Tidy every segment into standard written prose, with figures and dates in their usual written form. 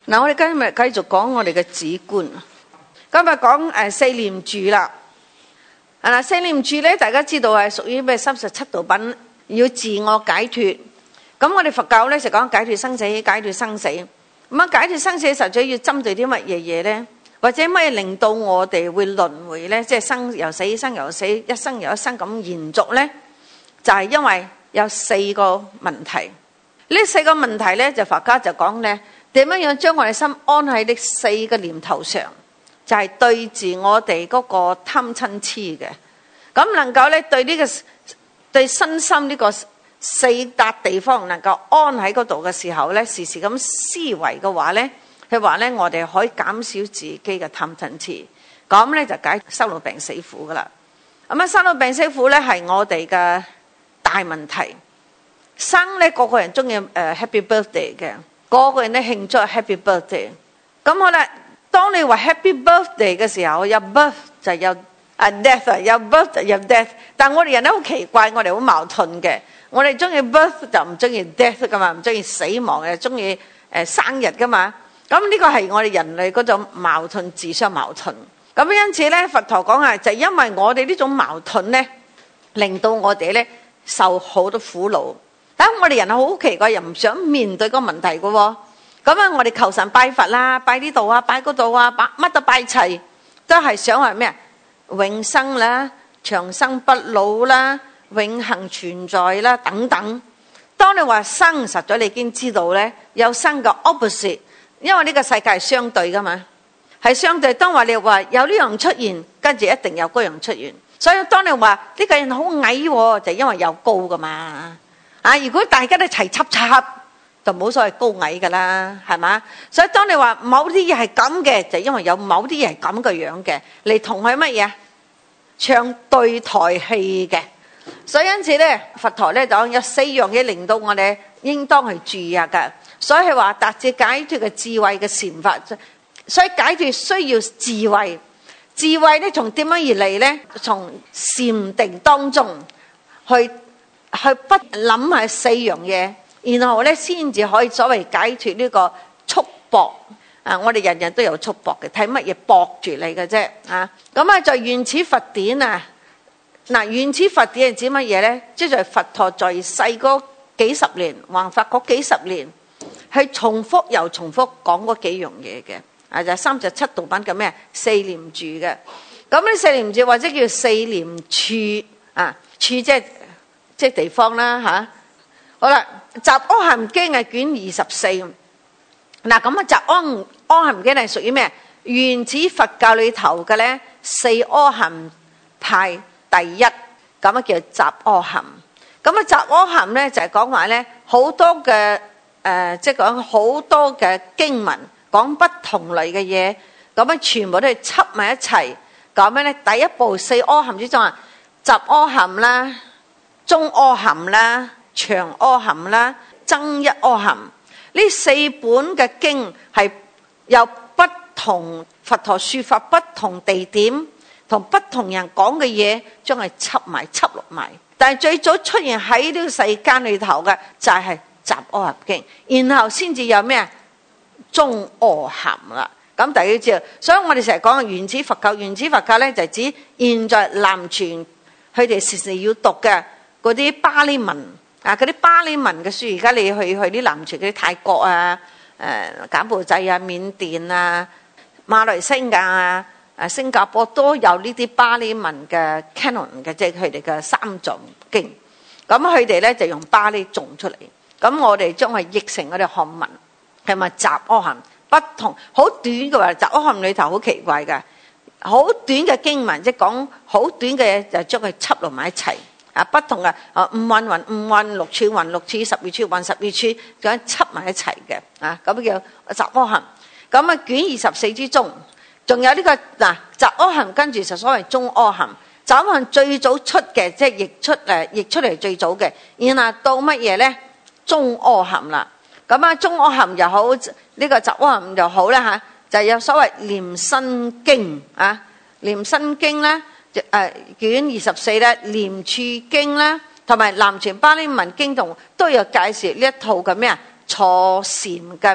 嗱，我哋今日繼續講我哋嘅止觀。今日講四念住啦。四念住咧，大家知道係屬於咩37道品，要自我解脫。咁我哋佛教咧就講解脫生死，解脫生死。咁啊，解脫生死實際要針對啲乜嘢嘢咧？或者乜嘢令到我哋會輪迴咧？即係生由死，生由死，一生又一生咁延續咧？就係因為有4個問題。呢4個問題咧，就佛家就講咧，點樣樣將我哋心安喺呢4個念頭上，就係對治我哋嗰個貪嗔痴嘅。咁能夠咧對身心呢個4笪地方能夠安喺嗰度嘅時候咧，時時咁思維嘅話咧，佢話咧我哋可以減少自己嘅貪嗔痴，咁咧就解生老病死苦噶啦。咁生老病死苦咧係我哋嘅大問題。生咧個個人中意Happy Birthday 嘅，個個人都慶祝 Happy Birthday。咁好啦，當你話 Happy Birthday 嘅時候，有 birth 就有death， 有 birth 就有 death。但我哋人都好奇怪，我哋好矛盾嘅。我哋中意 birth 就唔中意 death 噶嘛，唔中意死亡嘅，中意生日噶嘛。咁呢個係我哋人類嗰種矛盾，自相矛盾。咁因此咧，佛陀講就因為我哋呢種矛盾咧，令到我哋咧受好多苦惱。但我哋人好奇怪，又唔想面對個問題嘅喎。咁我哋求神拜佛啦，拜呢度啊，拜嗰度啊，乜都拜齊，都係想話咩？永生啦，長生不老啦，永恆存在啦，等等。當你話生實咗，你已經知道咧，有生嘅 opposite， 因為呢個世界係相對噶嘛，係相對。當你話有呢樣出現，跟住一定有嗰樣出現。所以當你話呢個人好矮喎，就因為有高噶嘛。如果大家都齊插插，就冇所謂高矮噶啦，係嘛？所以當你話某啲嘢係咁嘅，就因為有某啲嘢係咁嘅樣嘅，嚟同佢乜嘢唱對台戲嘅。所以因此咧，佛陀咧講有4樣嘢令到我哋應當去注意下噶。所以係話達至解脫嘅智慧嘅禪法，所以解脫需要智慧。智慧咧從點樣而嚟咧？從禪定當中去不諗係4樣嘢，然後咧先至可以所謂解脫呢個束縛。我哋人人都有束縛嘅，睇乜嘢綁住你嘅啫。咁就原始佛典啊。原始佛典係指乜嘢咧？即係佛陀在世嗰幾十年，弘法嗰幾十年，係重複又重複講嗰幾樣嘢嘅。就37道品嘅咩4念住嘅。咁呢4念住或者叫4念處處即係地方啦吓。好啦，集阿含經係卷24。咁集阿含經係屬於咩？原始佛教裏頭嘅咧4阿含派第一，咁叫集阿含。咁集阿含咧就係講話咧好多嘅即係講好多嘅經文，講不同類嘅嘢，咁全部都係輯埋一齊。咁樣咧第一部4阿含之中集阿含啦、中阿含啦、長阿含啦、增一阿含，呢4本嘅經係有不同佛陀說法、不同地點同不同人講嘅嘢，將係輯錄埋。但係最早出現喺呢個世間裏頭嘅就係集阿含經，然後先至有咩中阿含啦。咁大家都知道，所以我哋成日講原始佛教，原始佛教咧就係指現在南傳佢哋時時要讀嘅嗰啲巴利文嗰啲巴利文嘅書。而家你去啲南傳嗰啲泰國啊、柬埔寨啊、緬甸啊、馬來西亞啊、新加坡都有呢啲巴利文嘅 canon 嘅，即係佢哋嘅三藏經。咁佢哋咧就用巴利種出嚟，咁我哋將佢譯成我哋漢文，係咪集阿含？不同好短嘅話，集阿含裏頭好奇怪嘅，好短嘅經文，即係講好短嘅嘢，就將佢輯落埋一齊。不同嘅五蘊雲五蘊，六處雲六處，十二處雲十二處，咁輯埋一齊嘅。咁叫集阿含。咁卷24之中，仲有呢個集阿含，跟住就所謂中阿含。集阿含最早出嘅，即係譯出嚟最早嘅，然後到乜嘢咧？中阿含啦。咁中阿含又好，呢個集阿含又好啦就有所謂念身經念身經啦，卷24啦，念處經啦，同埋南傳巴利文經同都有介紹呢一套嘅咩坐禪嘅咩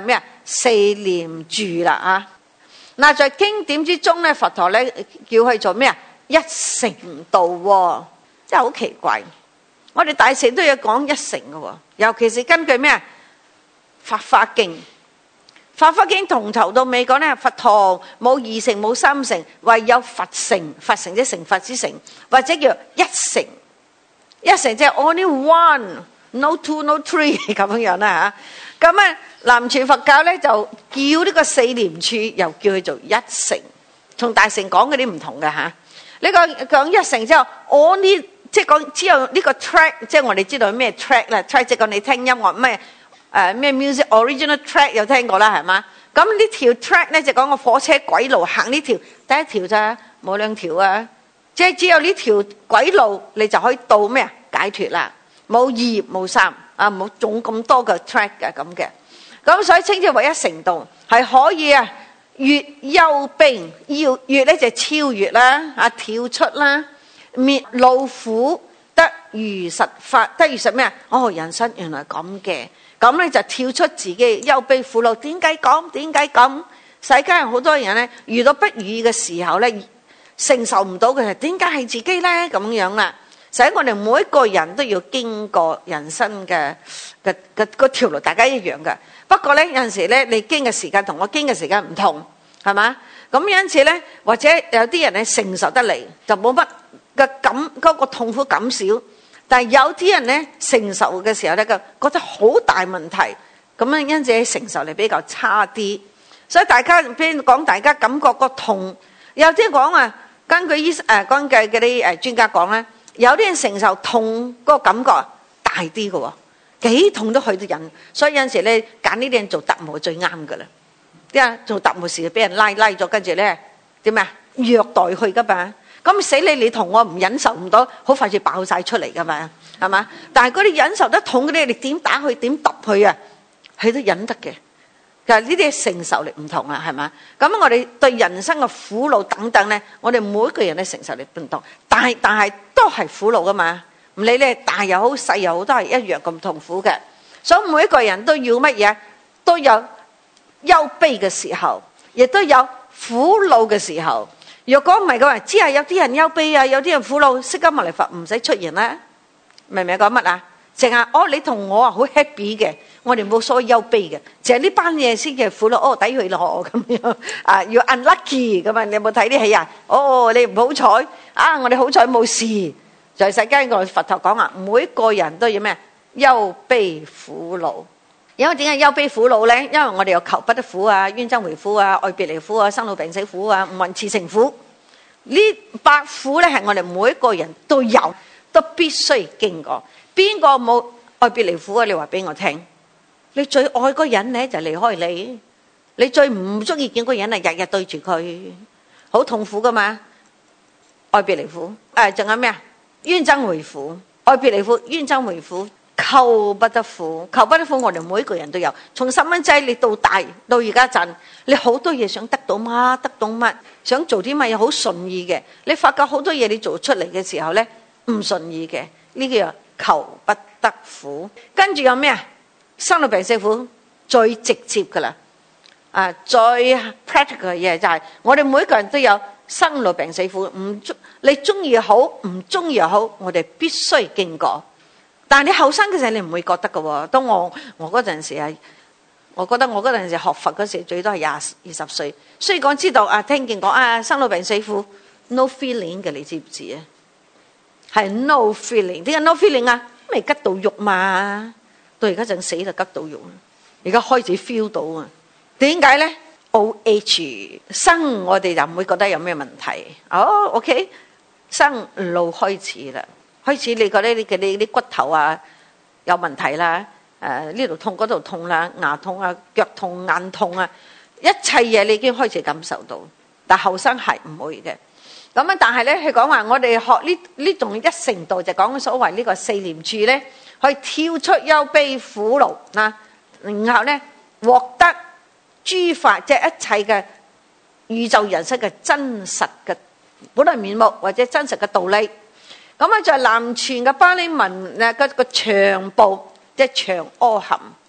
四念住啦啊！嗱，在經典之中咧，佛陀咧叫佢做咩啊？一成道喎，真係好奇怪。我哋大乘都要講一成嘅喎，尤其是根據咩啊？法華經，法華經從頭到尾講咧，佛陀冇二乘冇三乘，唯有佛乘，佛乘即成佛之乘，或者叫一乘。一乘即係 only one，no two no three 咁樣啦嚇。咁啊，南傳佛教咧就叫呢個四念處，又叫佢做一乘，同大乘講嗰啲唔同嘅嚇。呢個講一乘之後，我呢即係講只有呢個 track， 即係我哋知道咩 track 啦 ，track 即係講你聽音樂咩咩 music original track 有聽過啦係嘛？咁呢條 track 咧就講個火車軌路行呢條第一條咋，冇兩條啊。即係只有呢條軌路，你就可以到咩啊？解脫啦，冇二冇三啊，冇總咁多個 track 嘅咁嘅，咁所以稱之為一乘道，係可以啊越幽悲，要越咧就超越啦啊，跳出啦，滅惱苦得如實法，得如實咩啊？哦，人生原來咁嘅，咁咧就跳出自己憂悲苦惱。點解咁？點解咁？世間好多人咧遇到不如意嘅時候咧，承受唔到嘅係點解係自己咧咁樣啦？所以我哋每一個人都要經過人生嘅嗰條路，大家一樣嘅。不過咧有陣時咧，你經嘅時間同我經嘅時間唔同，係嘛？咁有陣時咧，或者有啲人咧承受得嚟就冇乜嘅感，嗰個痛苦感少。但係有啲人咧承受嘅時候咧，覺得好大問題，咁樣因此承受力比較差啲。所以大家邊講，大家感覺個痛。有啲講啊，根據根據嗰啲專家講咧，有啲人承受痛嗰個感覺大啲嘅喎，幾痛都去到忍。所以有陣時咧揀呢啲人做特務最啱嘅啦。啲啊做特務時俾人拉咗，跟住咧點啊虐待佢噶嘛。咁死你同我唔忍受唔到，好快就爆晒出嚟噶嘛，係嘛？但係嗰啲忍受得痛嗰啲，你點打佢點揼佢啊，佢都忍得嘅。其實呢啲承受力唔同啊，係嘛？咁我哋對人生嘅苦惱等等咧，我哋每一個人嘅承受力唔同，但係都係苦惱噶嘛。唔理咧大又好細又好，都係一樣咁痛苦嘅。所以每一個人都要乜嘢？都有憂悲嘅時候，亦都有苦惱嘅時候。若果唔係嘅話，只係有啲人憂悲啊，有啲人苦惱，釋迦牟尼佛唔使出現啦。明唔明講乜啊？淨係你同我啊好 happy 嘅，我哋冇所謂憂悲嘅，淨係呢班嘢先嘅苦惱。抵佢咯咁樣啊，要 unlucky 咁啊！你有冇睇啲戲啊？你唔好彩啊！我哋好彩冇事。在世間個佛陀講啊，每個人都要咩？憂悲苦惱。因為點解憂悲苦惱咧？因為我哋有求不得苦啊、冤憎會苦啊、愛別離苦啊、生老病死苦啊、五蘊熾盛苦。呢八苦咧係我哋每一個人都有，都必須經過。邊個冇愛別離苦啊？你話俾我聽。你最愛嗰人咧就離開你，你最唔中意見嗰人啊，日日對住佢，好痛苦噶嘛。愛別離苦，仲有咩啊？冤憎會苦，愛別離苦，冤憎會苦，求不得苦。求不得苦，我哋每一個人都有。從細蚊仔你到大到而家陣，你好多嘢想得到乜得到乜，想做啲乜嘢好順意嘅，你發覺好多嘢你做出嚟嘅時候咧唔順意嘅，呢個叫求不得苦。跟住有咩啊？生老病死苦最直接噶啦，最 practical 嘅嘢就係我哋每一個人都有生老病死苦，你中意又好，唔中意又好，我哋必須經過。但係你後生嘅時候你唔會覺得噶喎。當我嗰陣時啊，我覺得我嗰陣時學佛嗰時最多係20歲，雖然講知道聽見講生老病死苦 no feeling 嘅，你知唔知啊？係 no feeling， 點解 no feeling 啊？未吉到肉嘛。到而家陣死就吉到肉，而家開始 feel 到啊！點解咧 ？OH 生我哋就唔會覺得有咩問題。OK， 生老開始啦，開始你覺得你啲骨頭啊有問題啦，呢度痛嗰度痛啦，牙痛啊、腳痛、眼痛啊，一切嘢你已經開始感受到。但後生係唔會嘅。咁啊，但係咧，佢講話我哋學呢種一乘道就講所謂呢個四念處咧。去跳出憂悲苦惱啊，然後咧獲得諸法，即係一切嘅宇宙人生嘅真實嘅本來面目或者真實嘅道理。咁啊，在南傳嘅巴利文咧個長部即係長阿含，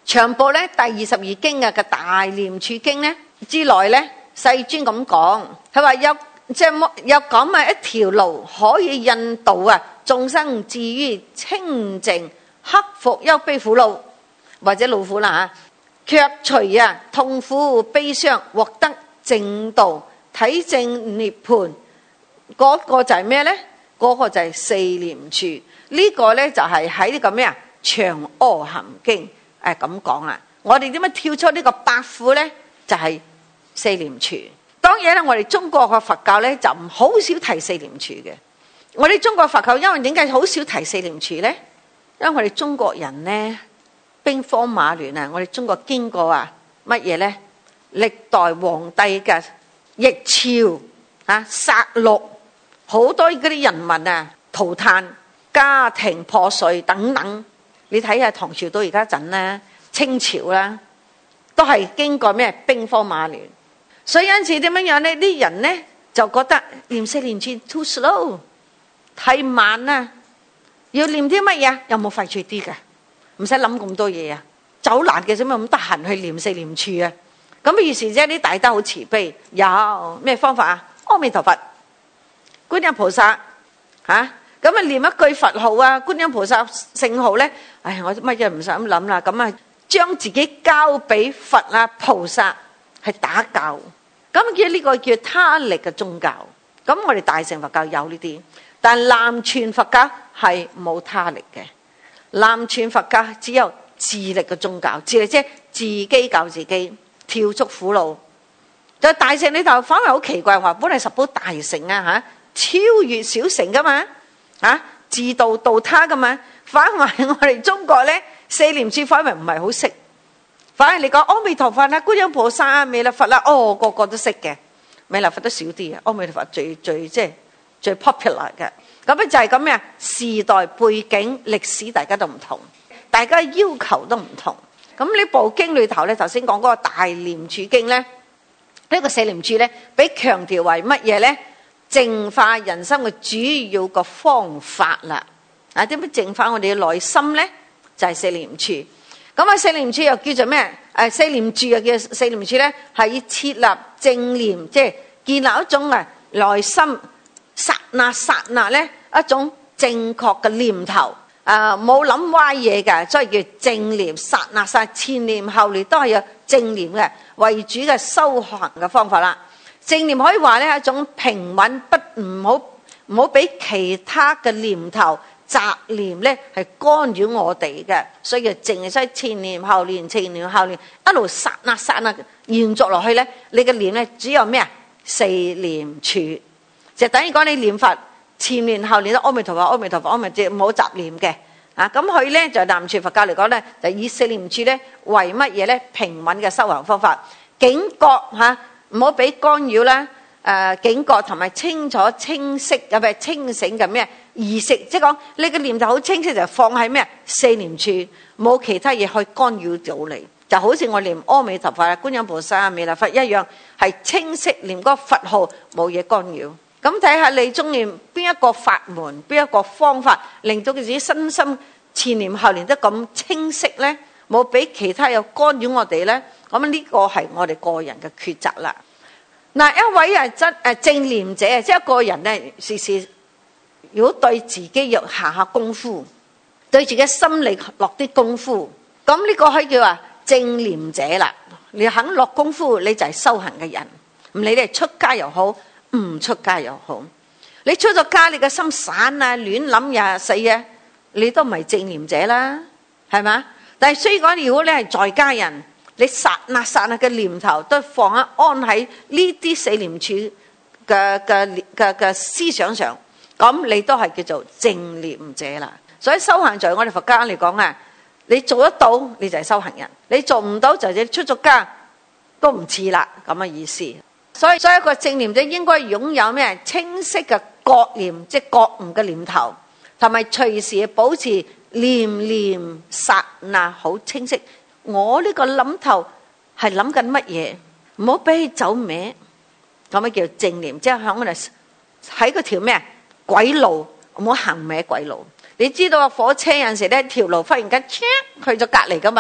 長部咧第22經嘅大廉處經咧之內咧，世尊咁講，佢話有咁嘅一條路可以引導啊眾生至於清淨，克服憂悲苦惱或者惱苦啦吓，卻除痛苦悲傷，獲得正道體證涅槃。嗰個就係咩咧？嗰個就係四念處。呢個咧就係喺呢個咩啊長阿含經咁講啦。我哋點樣跳出呢個八苦咧？就係四念處。當然咧，我哋中國嘅佛教咧就唔好少提四念處嘅。我哋中國佛教因為點解好少提四念處咧？因為我哋中國人咧兵荒馬亂啊！我哋中國經過乜嘢咧？歷代皇帝嘅逆朝殺戮，好多嗰啲人民塗炭，家庭破碎等等。你睇下唐朝到而家陣咧，清朝啦，都係經過咩兵荒馬亂。所以因此點樣咧？啲人咧就覺得念四念處 too slow， 太慢啦。要念啲乜嘢？有冇快脆啲嘅？唔使諗咁多嘢啊！走難嘅，做咩咁得閒去念四念處啊？咁於是啫，啲大德好慈悲，有咩方法啊？阿彌陀佛、觀音菩薩咁念一句佛號觀音菩薩聖號咧，我乜嘢唔使咁諗啦。咁將自己交俾佛菩薩係打教，咁叫呢個叫他力嘅宗教。咁我哋大乘佛教有呢啲，但係南傳佛教係冇他力嘅。南傳佛教只有自力嘅宗教，自力即係自己教自己，跳出苦惱。就大乘呢頭反而好奇怪，話本嚟十寶大乘超越小乘噶嘛自度度他噶嘛，反而我哋中國咧四念處反而唔係好識，反而你講阿彌陀佛觀音菩薩彌勒佛個個都識嘅，彌勒佛都少啲阿彌陀佛最即係最 popular 嘅。咁就係咁樣，時代背景歷史大家都唔同，大家要求都唔同。咁呢部經裏頭咧，頭先講嗰個大廉處經咧，呢個四念處咧，俾強調為乜嘢咧？淨化人心嘅主要個方法啦。點樣淨化我哋嘅內心咧？就係四念處。咁四念處又叫做咩？四念住又叫四念處咧，係要設立正念，即係建立一種內心剎那咧一種正確嘅念頭，冇諗歪嘢嘅，所以叫正念。剎那前念後念都係有正念嘅為主嘅修行嘅方法啦。正念可以話咧係一種平穩，唔好俾其他嘅念頭雜念咧係干擾我哋嘅，所以叫正。所以前念後念，前念後念一路剎那延續落去咧，你嘅念咧只有咩四念處，就等於講你念佛前念後念都阿彌陀佛阿彌陀佛阿彌陀佛，唔好雜念嘅咁佢咧就南傳佛教嚟講咧，就以四念處咧為乜嘢咧？平穩嘅修行方法，警覺唔好俾干擾啦。警覺同埋清楚清晰清醒嘅咩意識，即係講你嘅念頭好清晰，就放喺咩四念處，冇其他嘢去干擾到你。就好似我念阿彌陀佛觀音菩薩彌勒佛一樣，係清晰念嗰個佛號，冇嘢干擾。咁睇下你中意邊一個法門，邊一個方法，令到佢自己身心前念後念都咁清晰咧，冇俾其他有干擾我哋咧。咁呢個係我哋個人嘅抉擇啦。一位正念者，即係一個人咧，時時如果對自己要下功夫，對自己心理落啲功夫，咁呢個可以叫正念者啦。你肯落功夫，你就係修行嘅人。唔理你係出家又好，唔出家又好，你出咗家，你嘅心散亂諗死你都唔係正念者啦，係嘛？但係雖然講，如果你係在家人，你剎那嘅念頭都放安喺呢啲四念處嘅思想上，咁你都係叫做正念者啦。所以修行在我哋佛家嚟講你做得到你就係修行人，你做唔到就係出咗家都唔似啦，咁嘅意思。所以一個正念者應該擁有咩清晰嘅覺念，即係覺悟嘅念頭，同埋隨時保持念剎那好清晰。我呢個諗頭係諗緊乜嘢？唔好俾佢走歪，咁樣叫正念。即係響我哋喺嗰條咩鬼路，唔好行歪鬼路。你知道火車有陣時咧條路忽然間去咗隔籬噶嘛，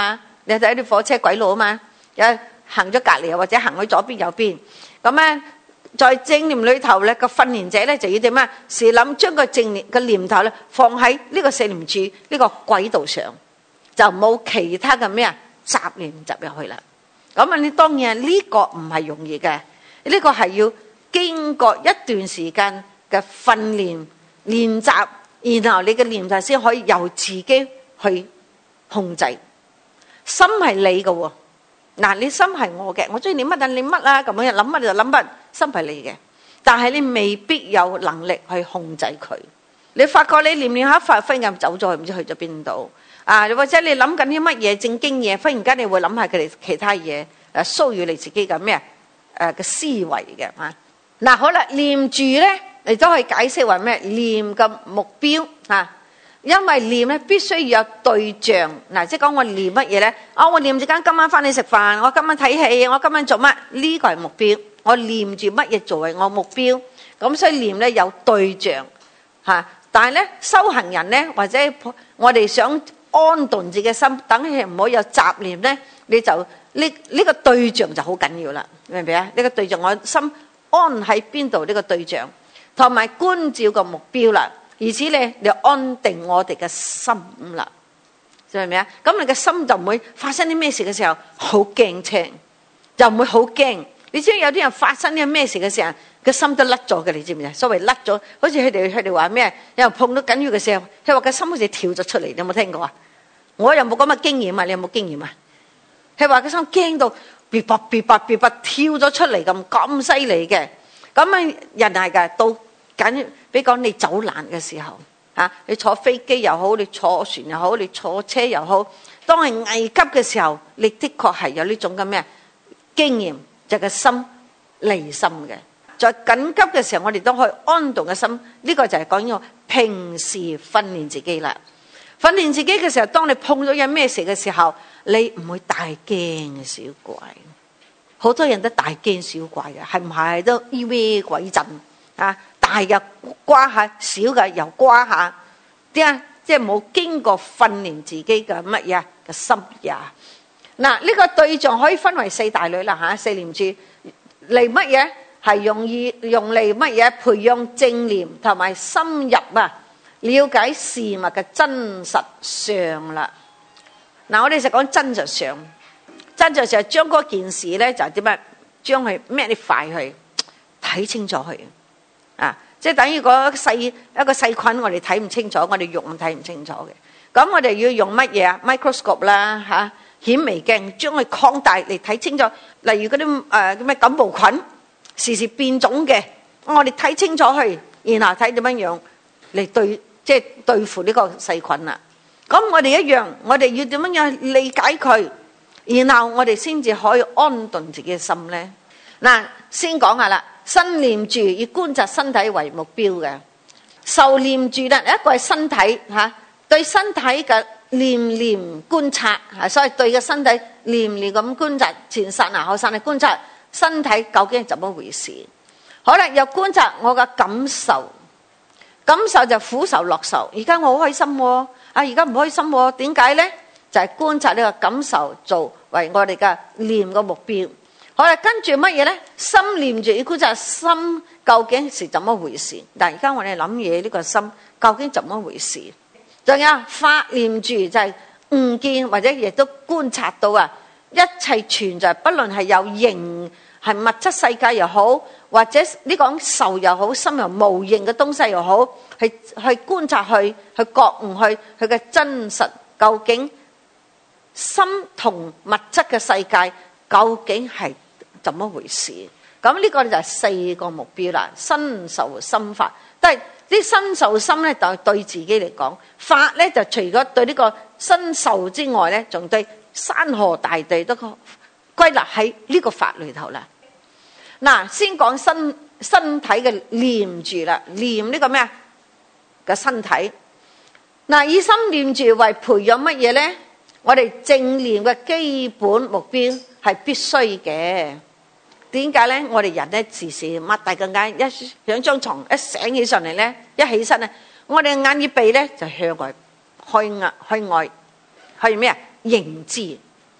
你睇啲火車軌路啊嘛，有行咗隔離或者行去左邊右邊。咁咧，在正念裏頭咧，個訓練者咧就要點啊？時諗將個正念嘅念頭咧放喺呢個四念住呢個軌道上，就冇其他嘅咩啊雜念入入去啦。咁啊，你當然呢個唔係容易嘅，呢個係要經過一段時間嘅訓練練習，然後你嘅念頭先可以由自己去控制。心係你嘅喎，嗱，你心係我嘅，我中意你乜就你乜啦，咁樣諗乜就諗乜，心係你嘅，但係你未必有能力去控制佢。你發覺你念念下忽然走咗去，唔知去咗邊度啊？或者你諗緊啲乜嘢正經嘢，忽然間你會諗下佢哋其他嘢，騷擾你自己嘅咩嘅思維嘅啊。嗱，好啦，念住咧，你都可以解釋為咩？念嘅目標啊，因為念咧必須要有對象。嗱，即係講我念乜嘢咧？我念住今晚翻去食飯，我今晚睇戲，我今晚做乜？呢個係目標。我念住乜嘢作為我目標？咁所以念咧有對象嚇。但係咧修行人咧，或者我哋想安頓自己嘅心，等佢唔好有雜念咧，你就呢個對象就好緊要啦，明唔明啊？呢個對象我心安喺邊度？呢個對象同埋觀照個目標啦，而此咧你安定我哋嘅心啦，明唔明啊？咁你嘅心就唔會發生啲咩事嘅時候好驚青，就唔會好驚。你知有啲人發生啲咩事嘅時候，個心都甩咗嘅，你知唔知啊？所謂甩咗，好似佢哋話咩？有人碰到緊要嘅時候，佢話個心好似跳咗出嚟，你有冇聽過啊？我又冇咁嘅經驗啊，你有冇經驗啊？佢話個心驚到別拔跳咗出嚟咁犀利嘅。咁啊人係㗎，到緊比講你走難嘅時候啊，你坐飛機又好，你坐船又好，你坐車又好，當係危急嘅時候，你的確係有呢種咁嘅經驗，就係個心離心嘅。在緊急嘅時候，我哋都可以安頓嘅心。呢個就係講呢個平時訓練自己啦。訓練自己嘅時候，當你碰到有咩事嘅時候，你唔會大驚嘅小怪。好多人都大驚小怪嘅，係唔係都依咩鬼震啊？大嘅瓜下，小嘅又瓜下，點啊？即係冇經過訓練自己嘅乜嘢嘅心呀？嗱，呢個對象可以分為四大類啦嚇。四念住嚟乜嘢？係用嚟乜嘢？培養正念同埋深入啊，了解事物嘅真實相啦。嗱，我哋就講真實相。真實上將嗰件事咧就點樣？將佢magnify去睇清楚佢啊！即係等於一個細菌，我哋睇唔清楚，我哋肉眼睇唔清楚嘅。咁我哋要用乜嘢啊？microscope 啦嚇，顯微鏡將佢擴大嚟睇清楚。例如嗰啲咩感冒菌時時變種嘅，我哋睇清楚佢，然後睇點樣嚟對付呢個細菌啦。咁我哋一樣，我哋要點樣理解佢？然後我哋先至可以安頓自己嘅心咧。嗱，先講下啦。身念住以觀察身體為目標嘅，受念住咧，一個係身體嚇，對身體嘅念念觀察嚇，所以對個身體念念咁觀察，前剎那後剎那觀察身體究竟係怎麼回事。好啦，又觀察我嘅感受，感受就苦受樂受。而家我好開心喎，而家唔開心喎，點解咧？就係觀察呢個感受作為我哋嘅念嘅目標。好啦，跟住乜嘢咧？心念住要觀察心究竟是怎麼回事。但係而家我哋諗嘢呢個心究竟怎麼回事？仲有法念住就係悟見或者亦都觀察到啊，一切存在，不論係有形係物質世界又好，或者呢講受又好，心又無形嘅東西又好，去觀察去覺悟去佢嘅真實究竟。心同物質嘅世界究竟係怎麼回事？咁呢個就係四個目標啦。身受心法，但係啲身受心咧，就對自己嚟講，法咧就除咗對呢個身受之外咧，仲對山河大地都歸納喺呢個法裏頭啦。嗱，先講身體嘅念住啦，念呢個咩啊嘅身體。嗱，以心念住為培養乜嘢咧？我哋正念嘅基本目標係必須嘅。點解咧？我哋人咧時時擘大個眼，一上張床一醒起上嚟咧，一起身咧，我哋眼耳鼻咧就向外開外，去咩啊？認知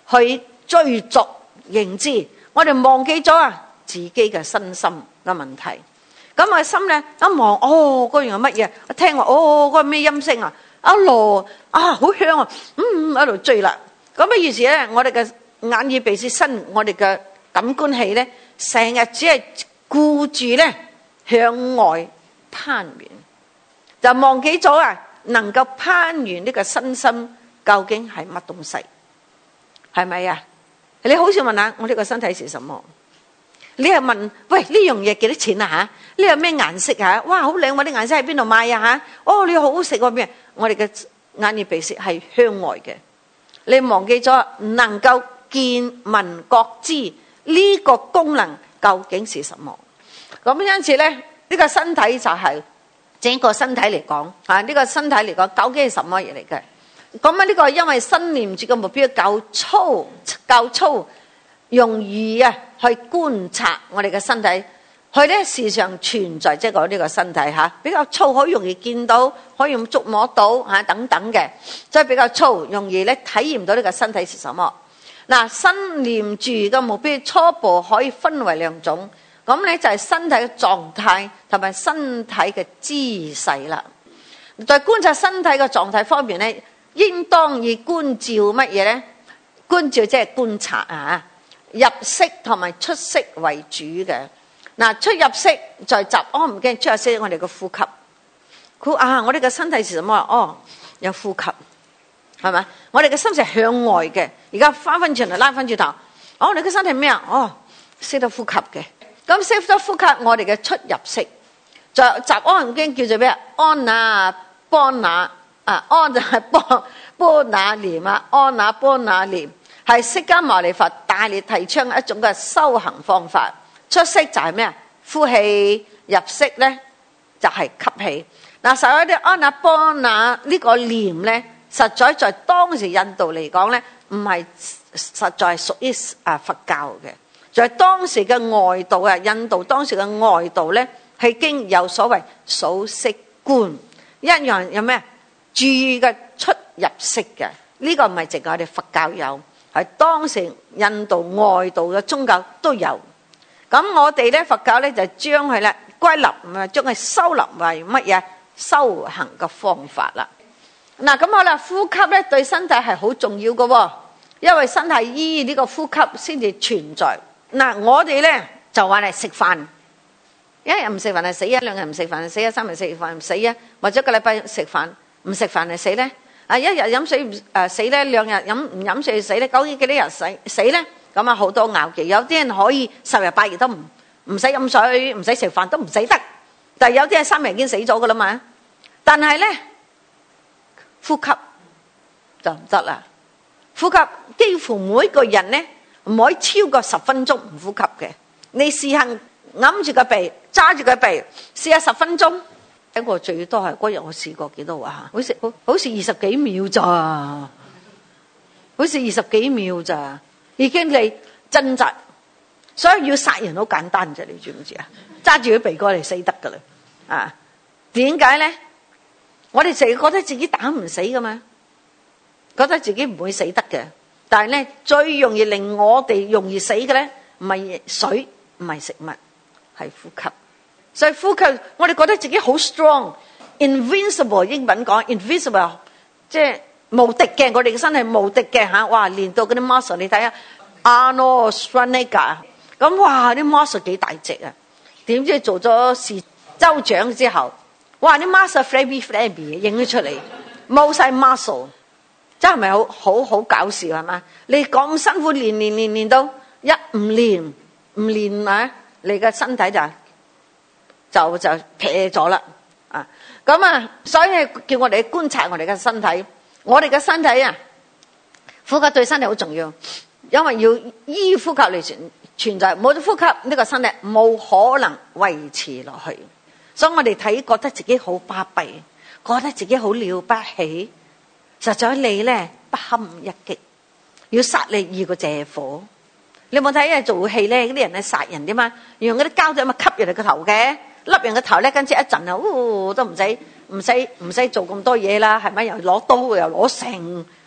去追逐認知，我哋忘記咗自己嘅身心嘅問題。咁我心咧一望，嗰樣係乜嘢？我聽話，嗰個咩音聲啊？一路好香啊！喺度追啦。咁於是咧，我哋嘅眼耳鼻舌身，我哋嘅感官器咧，成日只係顧住咧向外攀援，就忘記咗能夠攀援呢個身心究竟係乜東西？係咪啊？你好少問下我呢個身體是什麼？你係問喂，呢樣嘢幾多錢啊？吓，呢個咩顏色啊？哇，好靚喎！啲顏色喺邊度買啊？吓，你好好食喎咩？我哋嘅眼耳鼻舌係向外嘅，你忘記咗能夠見聞覺知呢個功能究竟是什麼？咁因此咧，呢個身體就係整個身體嚟講呢個身體嚟講究竟係什麼嘢嚟嘅？咁呢個因為心念住嘅目標夠粗，容易去觀察我哋嘅身體，佢咧時常存在，即係講呢個身體比較粗，好容易見到，可以觸摸到等等嘅，所以比較粗，容易咧體驗到呢個身體是什麼。嗱，心念住嘅目標初步可以分為兩種，咁咧就係身體嘅狀態同埋身體嘅姿勢啦。在觀察身體嘅狀態方面咧，應當以觀照乜嘢咧？觀照即係觀察入息同埋出息為主嘅。嗱，出入息在習安唔驚，出入息我哋嘅呼吸。我哋嘅身體是什麼？有呼吸，係咪？我哋嘅心係向外嘅。而家翻轉頭拉翻轉頭，你嘅身體咩啊？識得呼吸嘅。咁識得呼吸，我哋嘅出入息，在習安唔驚叫做咩？安那般那安就係般那念安那般那念。係釋迦牟尼佛大力提倡一種嘅修行方法。出息就係咩？呼氣，入息咧就係吸氣。嗱，所有啲安那般那呢個念咧，實在當時印度嚟講咧，唔係實在屬於佛教嘅。在當時嘅外道印度當時嘅外道咧，係已經有所謂數息觀，一樣有咩？注意嘅出入息嘅。呢個唔係淨係我哋佛教有。係當時印度外道嘅宗教都有，咁我哋咧佛教咧就將佢咧歸納，將佢收納為乜嘢修行嘅方法啦。嗱，咁好啦，呼吸咧對身體係好重要嘅，因為身體依呢個呼吸先至存在。嗱，我哋咧就話嚟食飯，一日唔食飯係死啊，兩日唔食飯係死啊，三日食飯唔死啊，或者一個禮拜食飯唔食飯係死咧。一日飲水死咧，兩日唔飲水死咧，究竟幾多日死咧？咁好多拗撬。有啲人可以10日8日都唔使飲水，唔使食飯都唔死得，但係有啲係3日已經死咗噶啦嘛。但係咧呼吸就唔得啦，呼吸幾乎每一個人咧唔可以超過10分鐘唔呼吸嘅。你試下揞住個鼻，揸住個鼻，試下10分鐘。我最多係嗰日我試過幾多啊？好似20幾秒咋，好似20幾秒咋，已經你掙扎，所以要殺人好簡單啫，你知唔知啊？揸住個鼻哥嚟死得噶啦，點解咧？我哋成日覺得自己打唔死噶嘛，覺得自己唔會死得嘅，但係咧最容易令我哋容易死嘅咧，唔係水，唔係食物，係呼吸。所以呼吸，我哋覺得自己好 strong，invincible， 英文講 invincible， 即係無敵嘅。我哋嘅身體無敵嘅嚇，哇！練到嗰啲 muscle， 你睇下 Arnold Schwarzenegger， 咁哇啲 muscle 幾大隻啊！點知做咗事州長之後，哇啲 muscle flabby 影咗出嚟，冇晒 muscle， 真係咪好搞笑係嘛？你咁辛苦練到唔練啊，你嘅身體就撇咗啦咁所以叫我哋觀察我哋嘅身體，我哋嘅身體呼吸對身體好重要，因為要依呼吸嚟存在，冇咗呼吸呢個身體冇可能維持落去。所以我哋覺得自己好巴閉，覺得自己好了不起，實在你咧不堪一擊，要殺你易過借火。你有冇睇做戲咧？嗰啲人係殺人點嘛？用嗰啲膠袋吸人哋個頭嘅。笠人個頭咧，跟住一陣都唔使做咁多嘢啦，係咪？又攞刀又攞繩，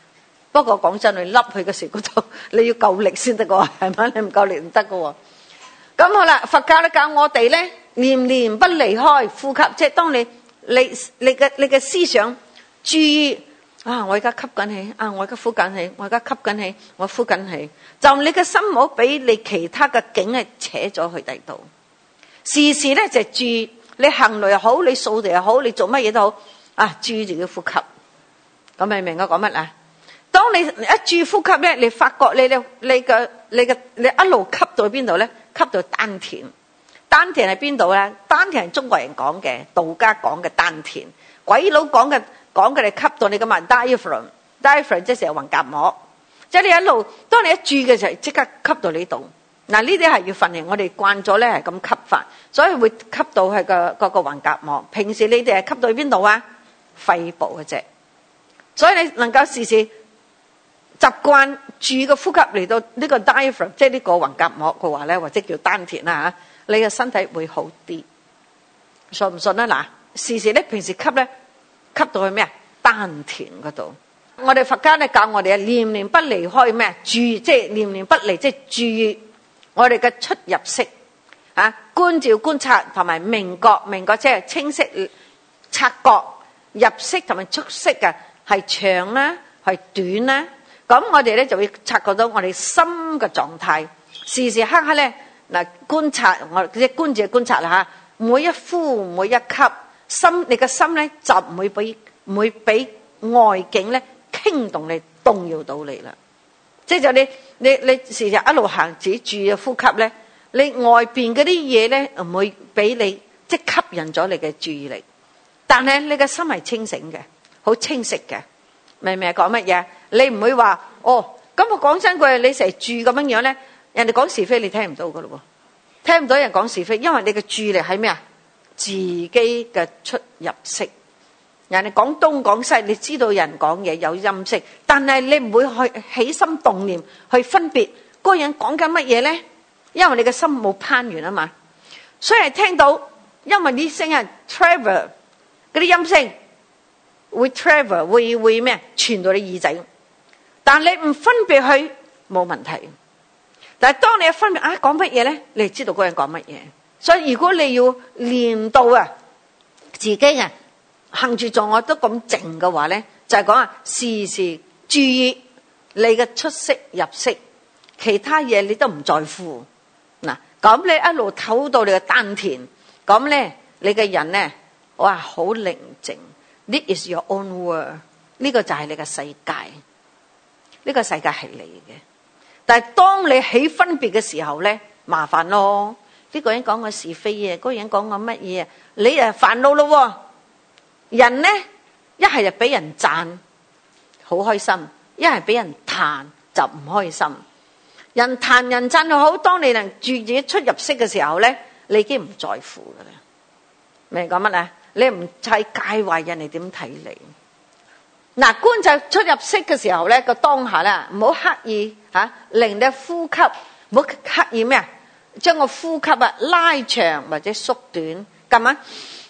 不過講真，你凹去嘅時嗰度，你要夠力先得㗎，係咪？你唔夠力唔得㗎。咁好啦，佛教咧教我哋咧，念念不離開呼吸，即係當你嘅思想注意啊，我而家吸緊氣，啊，我而家呼緊氣，我而家吸緊氣，我呼緊氣，就你嘅心唔好俾你其他嘅境係扯咗去第度。時時咧就注意，你行路又好，你掃地又好，你做乜嘢都好，啊，注意自己呼吸。咁你明我講乜啊？當你一注呼吸咧，你發覺你一路吸到邊度咧？吸到丹田。丹田係邊度咧？丹田係中國人講嘅，道家講嘅丹田。鬼佬講嘅你吸到你嘅嘛 diaphragm 即係成個橫膈膜。即係你一路，當你一注嘅時候，即刻吸到呢度。嗱，呢啲係要訓練，我哋慣咗咧係咁吸法，所以會吸到係個橫膈膜。平時你哋係吸到去邊度啊？肺部嘅啫。所以你能夠時時習慣住個呼吸嚟到呢個 diaphragm， 即係呢個橫膈膜嘅話咧，或者叫丹田啦嚇，你嘅身體會好啲。信唔信啊？嗱，時時咧平時吸咧吸到去咩啊？丹田嗰度。我哋佛家咧教我哋啊，念念不離開咩啊？注即係念念不離，即係注意我哋嘅出入息啊，觀照觀察同埋明覺即係清晰察覺入息同埋出息嘅係長啦，係短啦。咁我哋咧就會察覺到我哋心嘅狀態，時時刻刻咧嗱觀察，我即係觀照觀察啦嚇。每一呼每一吸，你嘅心咧就唔會俾外境咧傾動你、動搖到你啦。即係就你時時一路行自己注意呼吸咧，你外邊嗰啲嘢咧唔會俾你即係吸引咗你嘅注意力，但係你嘅心係清醒嘅，好清晰嘅。明唔明講乜嘢？你唔會話哦，咁我講真句，你成日注咁樣樣咧，人哋講是非你聽唔到噶咯喎，聽唔到人講是非，因為你嘅注意力喺咩啊？自己嘅出入息。人哋講東講西，你知道人講嘢有音色，但係你唔會去起心動念去分別嗰個人講緊乜嘢咧，因為你嘅心冇攀緣啊嘛。所以係聽到，因為啲聲係 travel 嗰啲音聲。會 travel 會咩傳到你耳仔，但你唔分別佢冇問題。但係當你一分別講乜嘢咧，你就知道嗰個人講乜嘢。所以如果你要練到自己行住坐我都咁靜嘅話咧，就係講時時注意你嘅出息入息，其他嘢你都唔在乎。嗱，咁你一路唞到你嘅丹田，咁咧你嘅人咧哇好寧靜。This is your own world， 呢個就係你嘅世界，呢個世界係你嘅。但係當你起分別嘅時候咧，麻煩咯。呢個人講個是非嘅，嗰個人講個乜嘢，你煩惱咯。人咧一係就俾人讚，好開心；一係俾人彈就唔開心。人彈人讚又好，當你能注自己出入息嘅時候咧，你已經唔在乎噶啦。明講乜啊？你唔係介懷人哋點睇你。嗱，觀就出入息嘅時候咧，個當下咧，唔好刻意令你呼吸，唔好刻意咩啊？將個呼吸拉長或者縮短，咁啊，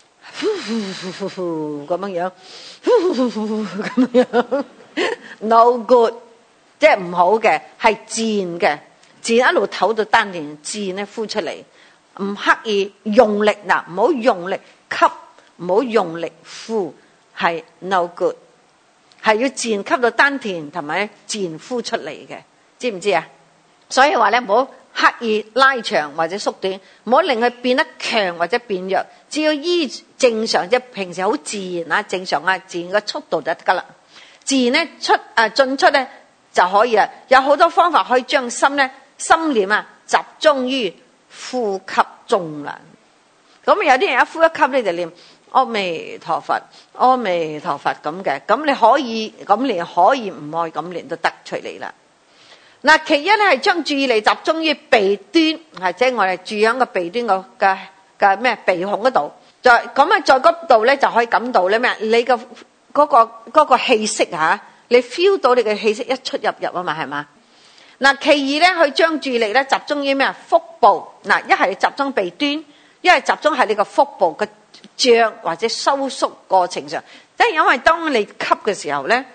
咁樣咁樣 ，no good， 即係唔好嘅，係自然嘅，自然一路唞到丹田，自然咧呼出嚟，唔刻意用力嗱，唔好用力吸。唔好用力呼，係 no good， 係要自然吸到丹田同埋自然呼出嚟嘅，知唔知啊？所以話咧，唔好刻意拉長或者縮短，唔好令佢變得強或者變弱，只要依正常即係平時好自然正常自然嘅速度就得噶啦。自然咧進出咧就可以啦。有好多方法可以將心念集中於呼吸中啦。咁有啲人一呼一吸咧就念阿彌陀佛，阿彌陀佛咁嘅，咁你可以咁練，可以唔愛咁練都得出嚟啦。嗱，其一咧係將注意力集中於鼻端，即係我哋住喺個鼻端嘅咩鼻孔嗰度，就咁在嗰度咧就可以感到咧咩？你嘅嗰個氣息你 feel 到你嘅氣息一出入啊嘛，係嘛？嗱，其二咧去將注意力咧集中於咩？腹部，嗱，一係集中鼻端，一係集中喺你個腹部嘅脹或者收縮過程上，即係因為當你吸嘅時候咧，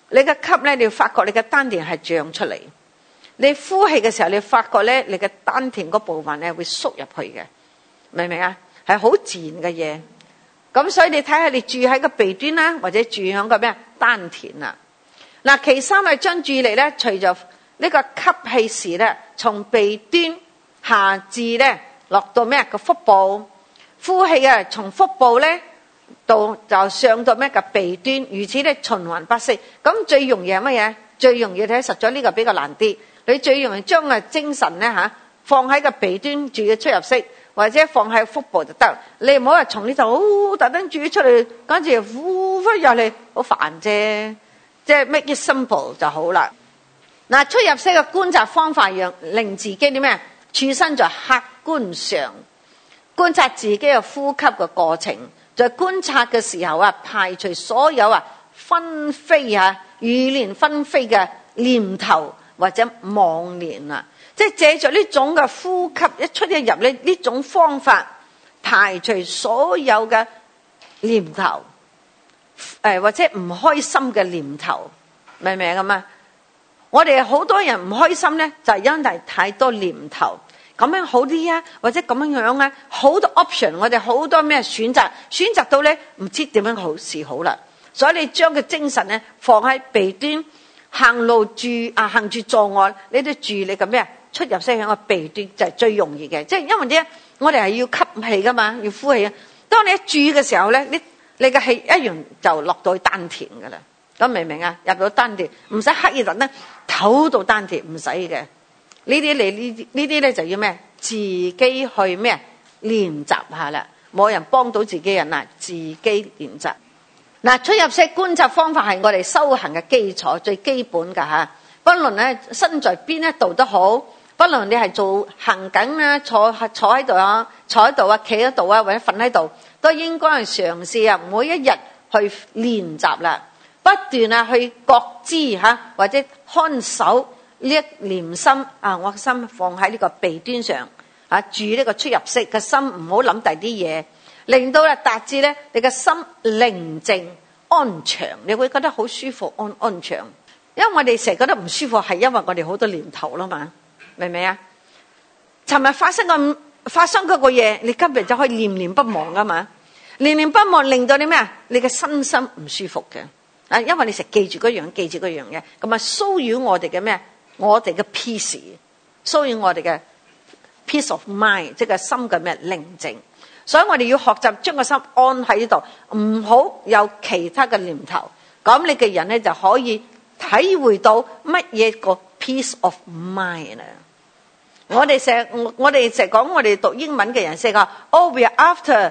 你嘅吸咧，你要發覺你嘅丹田係脹出嚟。你呼氣嘅時候，你發覺咧，你嘅丹田嗰部分咧會縮入去嘅，明唔明啊？係好自然嘅嘢。咁所以你睇下，你注喺個鼻端啦，或者注喺個咩丹田啦。嗱，其三係將注意力咧，隨着呢個吸氣時咧，從鼻端下至咧落到咩個腹部，呼氣啊，從腹部咧到就上到咩個鼻端，如此咧循環不息。咁最容易係乜嘢？最容易睇實咗呢個比較難啲。你最容易將個精神咧放喺個鼻端注嘅出入息，或者放喺腹部就得。你唔好話從呢度特登注出嚟，跟住呼翻入嚟，好煩啫。即係 make it simple 就好啦。嗱，出入息嘅觀察方法，令自己啲咩？處身在客觀上，觀察自己嘅呼吸嘅過程。在觀察嘅時候排除所有紛飛語連紛飛嘅念頭或者妄念啦。即係借着呢種嘅呼吸一出一入呢種方法，排除所有嘅念頭，或者唔開心嘅念頭，明唔明咁啊？我哋好多人唔開心咧，就係因為太多念頭。咁樣好啲啊，或者咁樣啊，好多 option， 我哋好多咩選擇到咧，唔知點樣好事好啦。所以你將個精神咧放喺鼻端，行路行住坐臥，你都注意你嘅咩出入息喺個鼻端就係最容易嘅。即係因為咧，我哋係要吸氣噶嘛，要呼氣啊。當你一注嘅時候咧，你嘅氣一樣就落到去丹田噶啦。咁明唔明啊？入到丹田，唔使刻意特登唞到丹田，唔使嘅。呢啲咧就要咩？自己去咩練習下啦，冇人幫到自己人啦，自己練習。嗱，出入息觀察方法係我哋修行嘅基礎，最基本噶吓。不論咧身在邊一度都好，不論你係做行緊啊，坐喺度啊，企喺度啊，或者瞓喺度，都應該係嘗試每一日去練習啦，不斷去覺知或者看守。呢一念心我嘅心放喺呢個鼻端上注呢個出入息嘅心，唔好諗第啲嘢，令到達至咧你嘅心寧靜安詳，你會覺得好舒服安詳。因為我哋成日覺得唔舒服，係因為我哋好多念頭啦嘛，明唔明啊？尋日發生嗰個嘢，你今日就可以念念不忘噶嘛，念念不忘令到你咩啊？你嘅身心唔舒服嘅因為你成日記住嗰樣嘢，咁騷擾我哋嘅咩？我哋嘅 peace， 所以我哋嘅 peace of mind， 即係心嘅咩寧靜。所以我哋要學習將個心安喺呢度，唔好有其他嘅念頭。咁你嘅人咧就可以體會到乜嘢個 peace of mind 啊！我哋成日講，我哋讀英文嘅人成日講 ，Oh we are after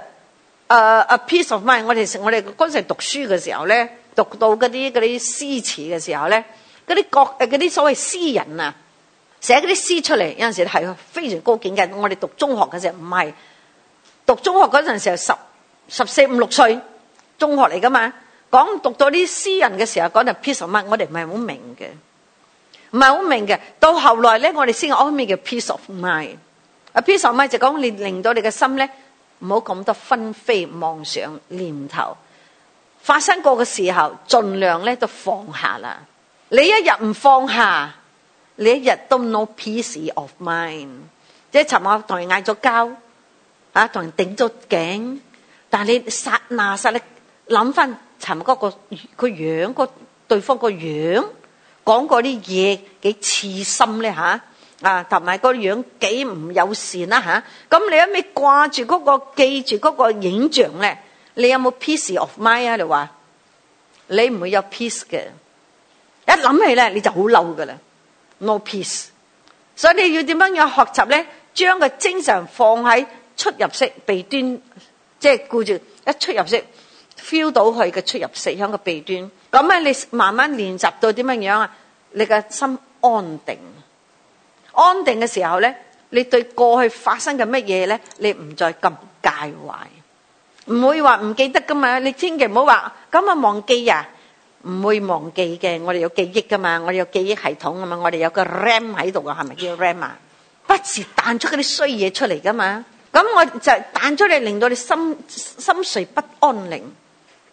a peace of mind。我哋嗰陣讀書嘅時候咧，讀到嗰啲詩詞嘅時候咧。嗰啲所謂詩人啊，寫嗰啲詩出嚟，有陣時係非常高境界。我哋讀中學嘅時候唔係，讀中學嗰陣時候14、15、16歲，中學嚟噶嘛。讀到啲詩人嘅時候，講就 peace of mind，我哋唔係好明嘅，到後來咧，我哋先講咩叫 peace of mind。peace of mind 就講你令到你嘅心咧，唔好咁多紛飛妄想念頭，發生過嘅時候，盡量咧都放下啦。你一日唔放下，你一日都 no peace of mind。即係尋日同人嗌咗交，同人頂咗頸，但係你剎那諗翻尋日嗰個樣，對方個樣，講過啲嘢幾刺心咧同埋個樣幾唔友善啦咁你一味掛住嗰個記住嗰個影像咧，你有冇 peace of mind 啊？你話你唔會有 peace 嘅。一諗起咧，你就好嬲噶啦 ，no peace。所以你要點樣學習咧？將個精神放喺出入息鼻端，即係顧住一出入息 feel 到佢嘅出入息喺個鼻端。咁咧，你慢慢練習到點樣啊？你嘅心安定，安定嘅時候咧，你對過去發生嘅乜嘢咧，你唔再咁介懷，唔會話唔記得噶嘛。你千祈唔好話咁忘記啊！唔會忘記嘅，我哋有記憶噶嘛，我哋有記憶系統噶嘛，我哋有個 RAM 喺度噶，係咪叫 RAM 啊？不時彈出嗰啲衰嘢出嚟噶嘛，咁我就彈出嚟，令到你心睡不安寧。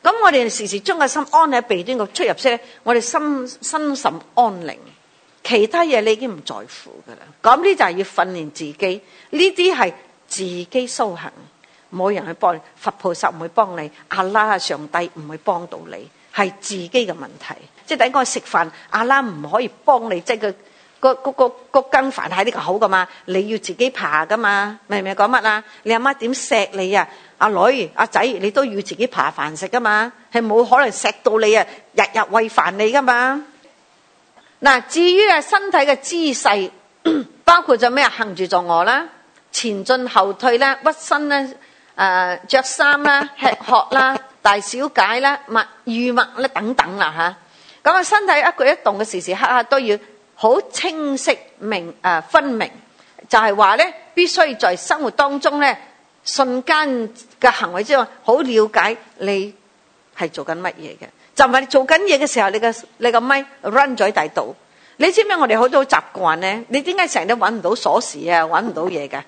咁我哋時時將個心安喺鼻端個出入息咧，我哋心甚安寧，其他嘢你已經唔在乎噶啦。咁呢就係要訓練自己，呢啲係自己修行，冇人去幫你，佛菩薩唔會幫你，阿拉上帝唔會幫到你，係自己嘅問題。即係等我食飯，阿拉唔可以幫你，即係個羹飯喺呢個口噶嘛，你要自己爬噶嘛，明唔明講乜啊？你阿媽點錫你啊？阿女阿仔你都要自己爬飯食噶嘛，係冇可能錫到你啊，日日餵飯你噶嘛。嗱，至於身體嘅姿勢，包括咗咩？行住坐臥啦，前進後退啦，屈身啦，着衫啦，吃喝啦，大小解啦，語默啦等等啦吓。咁身體一舉一動嘅時時刻刻都要好清晰分明，就係話咧，必須在生活當中咧，瞬間嘅行為之外，好了解你係做緊乜嘢嘅。就唔係你做緊嘢嘅時候，你個咪 run 咗喺第度。你知唔知我哋好多習慣咧？你點解成日都揾唔到鎖匙啊？揾唔到嘢㗎？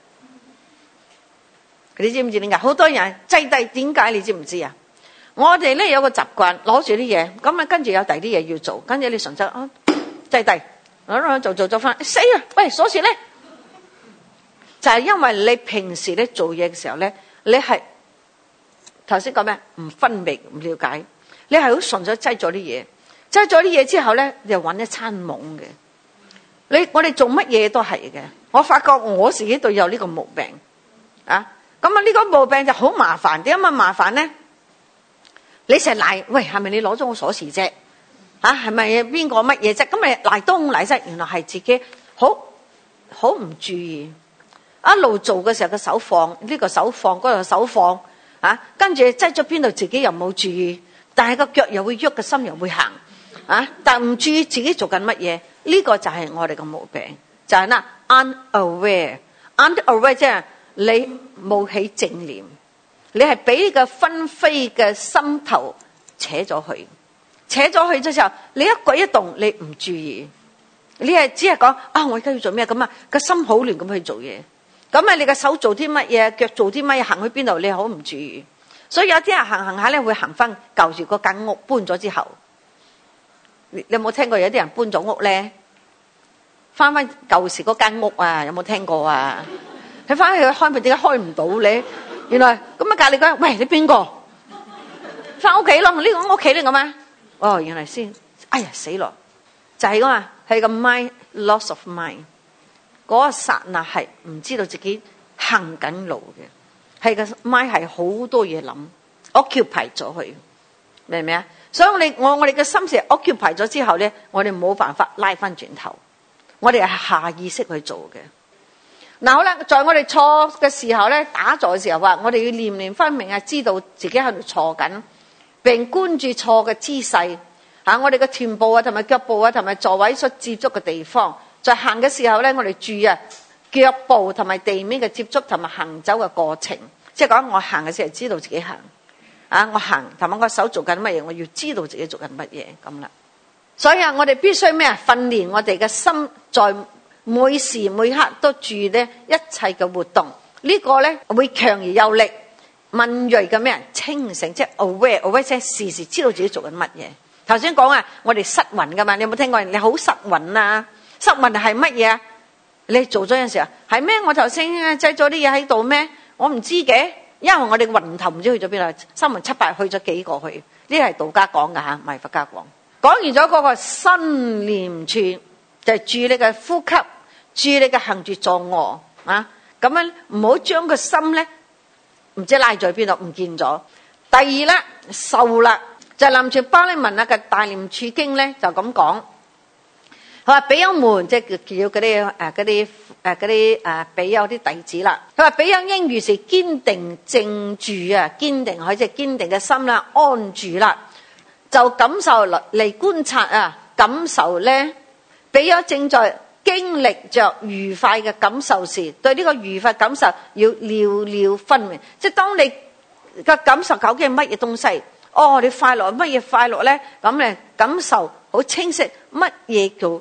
你知唔知點解？好多人擠低，點解你知唔知啊？我哋咧有個習慣，攞住啲嘢，咁啊跟住有第二啲嘢要做，跟住你純粹擠低，做翻，死啊！喂，鎖匙咧，就係因為你平時咧做嘢嘅時候咧，你係頭先講咩？唔分明，唔了解。你係好純粹擠咗啲嘢之後咧，你就揾一餐懵嘅。我哋做乜嘢都係嘅。我發覺我自己都有呢個毛病啊。咁啊，呢個毛病就好麻煩。點解咁麻煩咧？你成日賴，喂，係咪你攞咗我鎖匙啫？係咪邊個乜嘢啫？咁你賴東賴西，原來係自己好唔注意。一路做嘅時候，個手放呢個手放，嗰個手放跟住擠咗邊度，自己又冇注意。但係個腳又會喐，個心又會行但唔注意自己做緊乜嘢，呢個就係我哋個毛病，就係啦 unaware 即係你冇起正念，你係俾個紛飛嘅心頭扯咗去之後，你一舉一動你唔注意，你係只係講我而家要做咩咁啊，個心好亂咁去做嘢，咁啊你個手做啲乜嘢，腳做啲乜嘢，行去邊度你好唔注意。所以有啲人行下咧，會行翻舊住嗰間屋搬咗之後，你有冇聽過有啲人搬咗屋咧，翻舊時嗰間屋啊？有冇聽過啊？佢翻去開門點解開唔到咧？原來咁啊！隔離講，喂，你邊個？翻屋企咯，呢個屋企嚟㗎嘛？哦，原來先，哎呀死咯！就係㗎嘛，係個 mind loss of mind， 嗰個剎那係唔知道自己行緊路嘅。係個 mind 係好多嘢諗 occupy 咗佢，明唔明啊？所以我哋嘅心思 occupy 咗之後咧，我哋冇辦法拉翻轉頭，我哋係下意識去做嘅。嗱好啦，在我哋錯嘅時候咧，打坐嘅時候話，我哋要念念分明啊，知道自己喺度錯緊，並關注錯嘅姿勢我哋嘅臀部同埋腳部同埋座位所接觸嘅地方，在行嘅時候咧，我哋注意腳部同埋地面嘅接觸同埋行走嘅過程，即係講我行嘅時候知道自己行我行同埋我手做緊乜嘢，我要知道自己做緊乜嘢咁啦。所以我哋必須咩訓練我哋嘅心，在每時每刻都注意咧一切嘅活動，呢個咧會強而有力、敏銳嘅咩清醒，即係 aware 即係時時知道自己做緊乜嘢。頭先講我哋失魂噶嘛，你有冇聽過？你好失魂啊！失魂係乜嘢啊？你做咗陣時係咩？我頭先擠咗啲嘢喺度咩？我唔知嘅，因為我哋魂頭唔知去咗邊啦，三魂七魄去咗幾個去？呢係道家講噶吓，唔係佛家講。講完咗嗰個心念處，就係注意你嘅呼吸，注意你嘅行住坐臥咁樣唔好將個心咧唔知拉咗去邊度，唔見咗。第二咧受啦，就係南傳巴利文嘅大念處經咧就咁講。佢話比丘們，即係叫嗰啲比丘啲弟子啦。佢話比丘應如是堅定靜住堅定佢即係堅定嘅心啦，安住啦，就感受嚟觀察感受咧。比丘正在經歷着愉快嘅感受時，對呢個愉快感受要了了分明。即係當你嘅感受究竟係乜嘢東西？你快樂乜嘢快樂咧？咁咧感受好清晰，乜嘢叫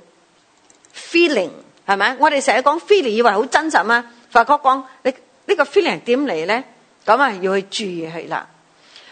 feeling 係咪？我哋成日講 feeling 以為好真實嘛，佛哥講你呢個 feeling 係點嚟咧？咁要去注意佢啦。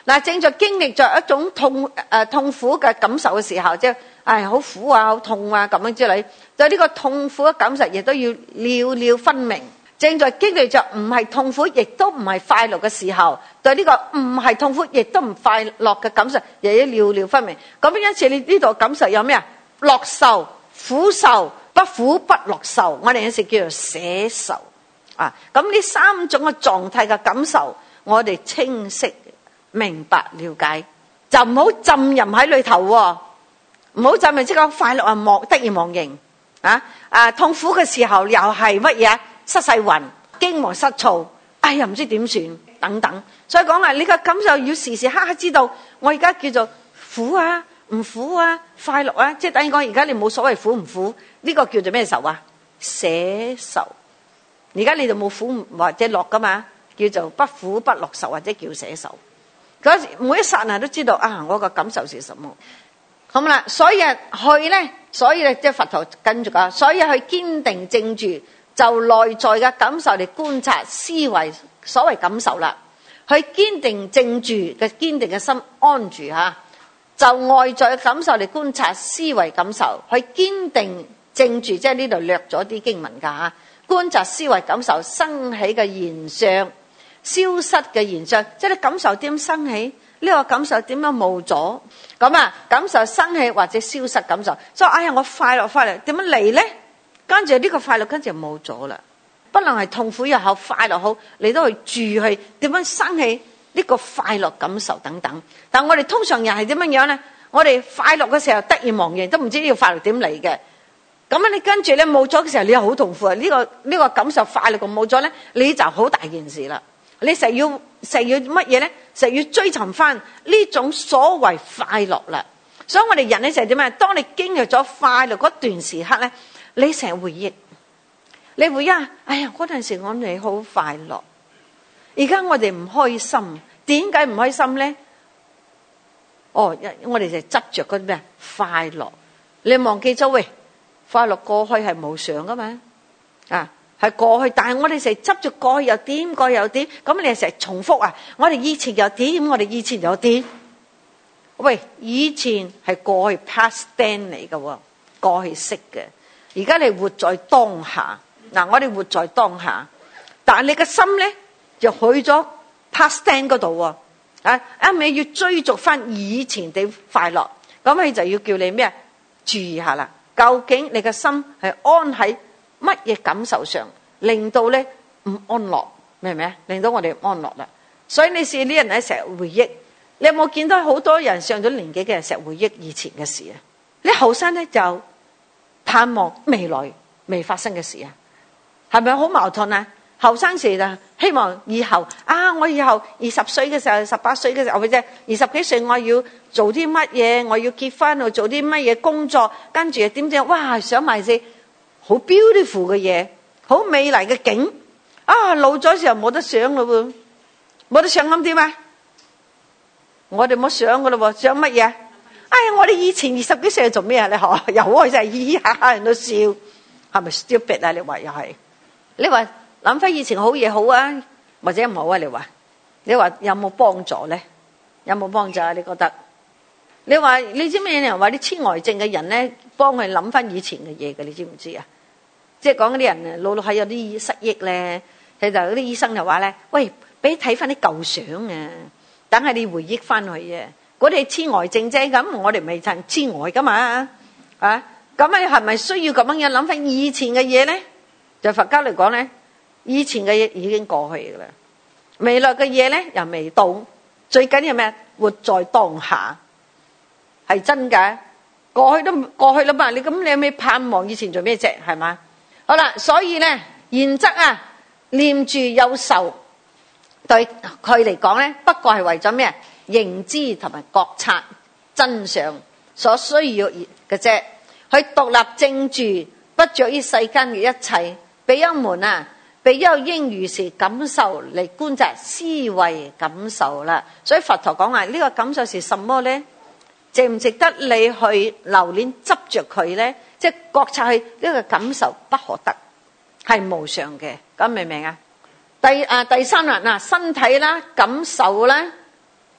嗱，正在經歷咗一種痛苦嘅感受嘅時候，即係好苦啊、好痛啊咁樣之類，對呢個痛苦嘅感受亦都要了了分明。正在經歷着唔係痛苦，亦都唔係快樂嘅時候，對呢個唔係痛苦，亦都唔快樂嘅感受，又要了了分明。咁因此你呢度感受有咩啊？樂受、苦受、不苦不樂受，我哋有時叫做捨受啊。咁呢三種嘅狀態嘅感受，我哋清晰明白了解，就唔好浸淫喺裏頭，唔好浸淫即刻快樂啊，得意忘形啊！痛苦嘅時候又係乜嘢？失勢魂、驚惶失措，哎呀唔知點算等等。所以講啦，你個感受要時時刻刻知道，我而家叫做苦啊、唔苦啊、快樂啊，即係等於講而家你冇所謂苦唔苦，呢個叫做咩受啊？捨受。而家你就冇苦或者樂噶嘛，叫做不苦不樂受或者叫捨受。嗰時每一剎那都知道啊，我個感受是什麼。咁啦，所以去咧，即係佛陀跟住講，所以去堅定正住。就內在嘅感受嚟觀察思維，所謂感受啦，去堅定正住嘅堅定嘅心安住吓，就外在嘅感受嚟觀察思維感受，去堅定正住，即係呢度略咗啲經文噶吓，觀察思維感受生起嘅現象，消失嘅現象，即係你感受點生起，呢個感受點樣冇咗，咁啊感受生起或者消失感受，所以哎呀我快樂點樣嚟咧？跟住呢個快樂跟住就冇咗啦，不能係痛苦又好快樂好，你都去住去點樣生起呢個快樂感受等等。但我哋通常人係點樣呢？我哋快樂嘅時候得意忘形，都唔知呢個快樂點嚟嘅。咁你跟住咧冇咗嘅時候，你又好痛苦啊！呢個感受快樂咁冇咗咧，你就好大件事啦。你成日要乜嘢咧？成日要追尋翻呢種所謂快樂啦。所以我哋人咧就係點啊？當你經歷咗快樂嗰段時刻咧，你成日回憶，你回憶哎呀嗰陣時我哋好快樂，而家我哋唔開心，點解唔開心咧？我哋就執着嗰啲咩快樂，你忘記咗喂，快樂過去係無常噶嘛，係過去，但係我哋成日執着過去又點，過去又點，咁你成日重複啊！我哋以前又點，我哋以前又點？喂，以前係過去 past tense 嚟嘅，過去式嘅。而家你活在當下，我哋活在當下，但係你嘅心咧就去咗 past tense 嗰度喎，一味要追逐翻以前嘅快樂，咁你就要叫你咩？注意下啦，究竟你嘅心係安喺乜嘢感受上，令到咧唔安樂，明唔明啊？令到我哋唔安樂啦。所以你試啲人咧成日回憶，你有冇見到好多人上咗年紀嘅人成日回憶以前嘅事啊？你後生咧就盼望未來未發生嘅事啊，係咪好矛盾啊？後生時就希望以後我以後20歲嘅時候、18歲嘅時候，或者20幾歲我要做啲乜嘢，我要結婚，我做啲乜嘢工作，跟住點哇想埋啲好 beautiful 嘅嘢，好美麗嘅景老咗時候冇得想咯喎，冇得想咁點啊？我哋冇想噶咯喎，想乜嘢？我哋以前20幾歲做咩啊？你學又開心，嘻嘻哈哈人都笑，係咪 stupid 啊？你話又係？你話諗翻以前好嘢好啊，或者唔好啊？你話有冇幫助咧？有冇幫助啊？你覺得？你話你知咩人話啲痴呆症嘅人咧，幫佢諗翻以前嘅嘢嘅，你知唔知啊？即係講嗰啲人老係有啲失憶咧，其實嗰啲醫生就話咧，喂，俾睇翻啲舊相啊，等係你回憶翻去啊。嗰啲係痴呆症啫，咁我哋未曾痴呆噶嘛，咁你係咪需要咁樣諗翻以前嘅嘢咧？就佛家嚟講咧，以前嘅嘢已經過去噶啦，未來嘅嘢咧又未到，最緊要咩？活在當下，係真㗎，過去都過去啦嘛，你有咩盼望以前做咩啫？係嘛？好啦，所以咧原則念住有受，對佢嚟講咧，不過係為咗咩？認知同埋覺察真相所需要嘅啫，去獨立正住，不着於世間嘅一切。比丘們比丘應如是感受嚟觀察思維感受啦。所以佛陀講話呢個感受是什麼呢？值唔值得你去留戀執着佢呢？即係覺察佢呢個感受不可得，係無常嘅。咁明唔明啊？第三啦，身體啦，感受啦。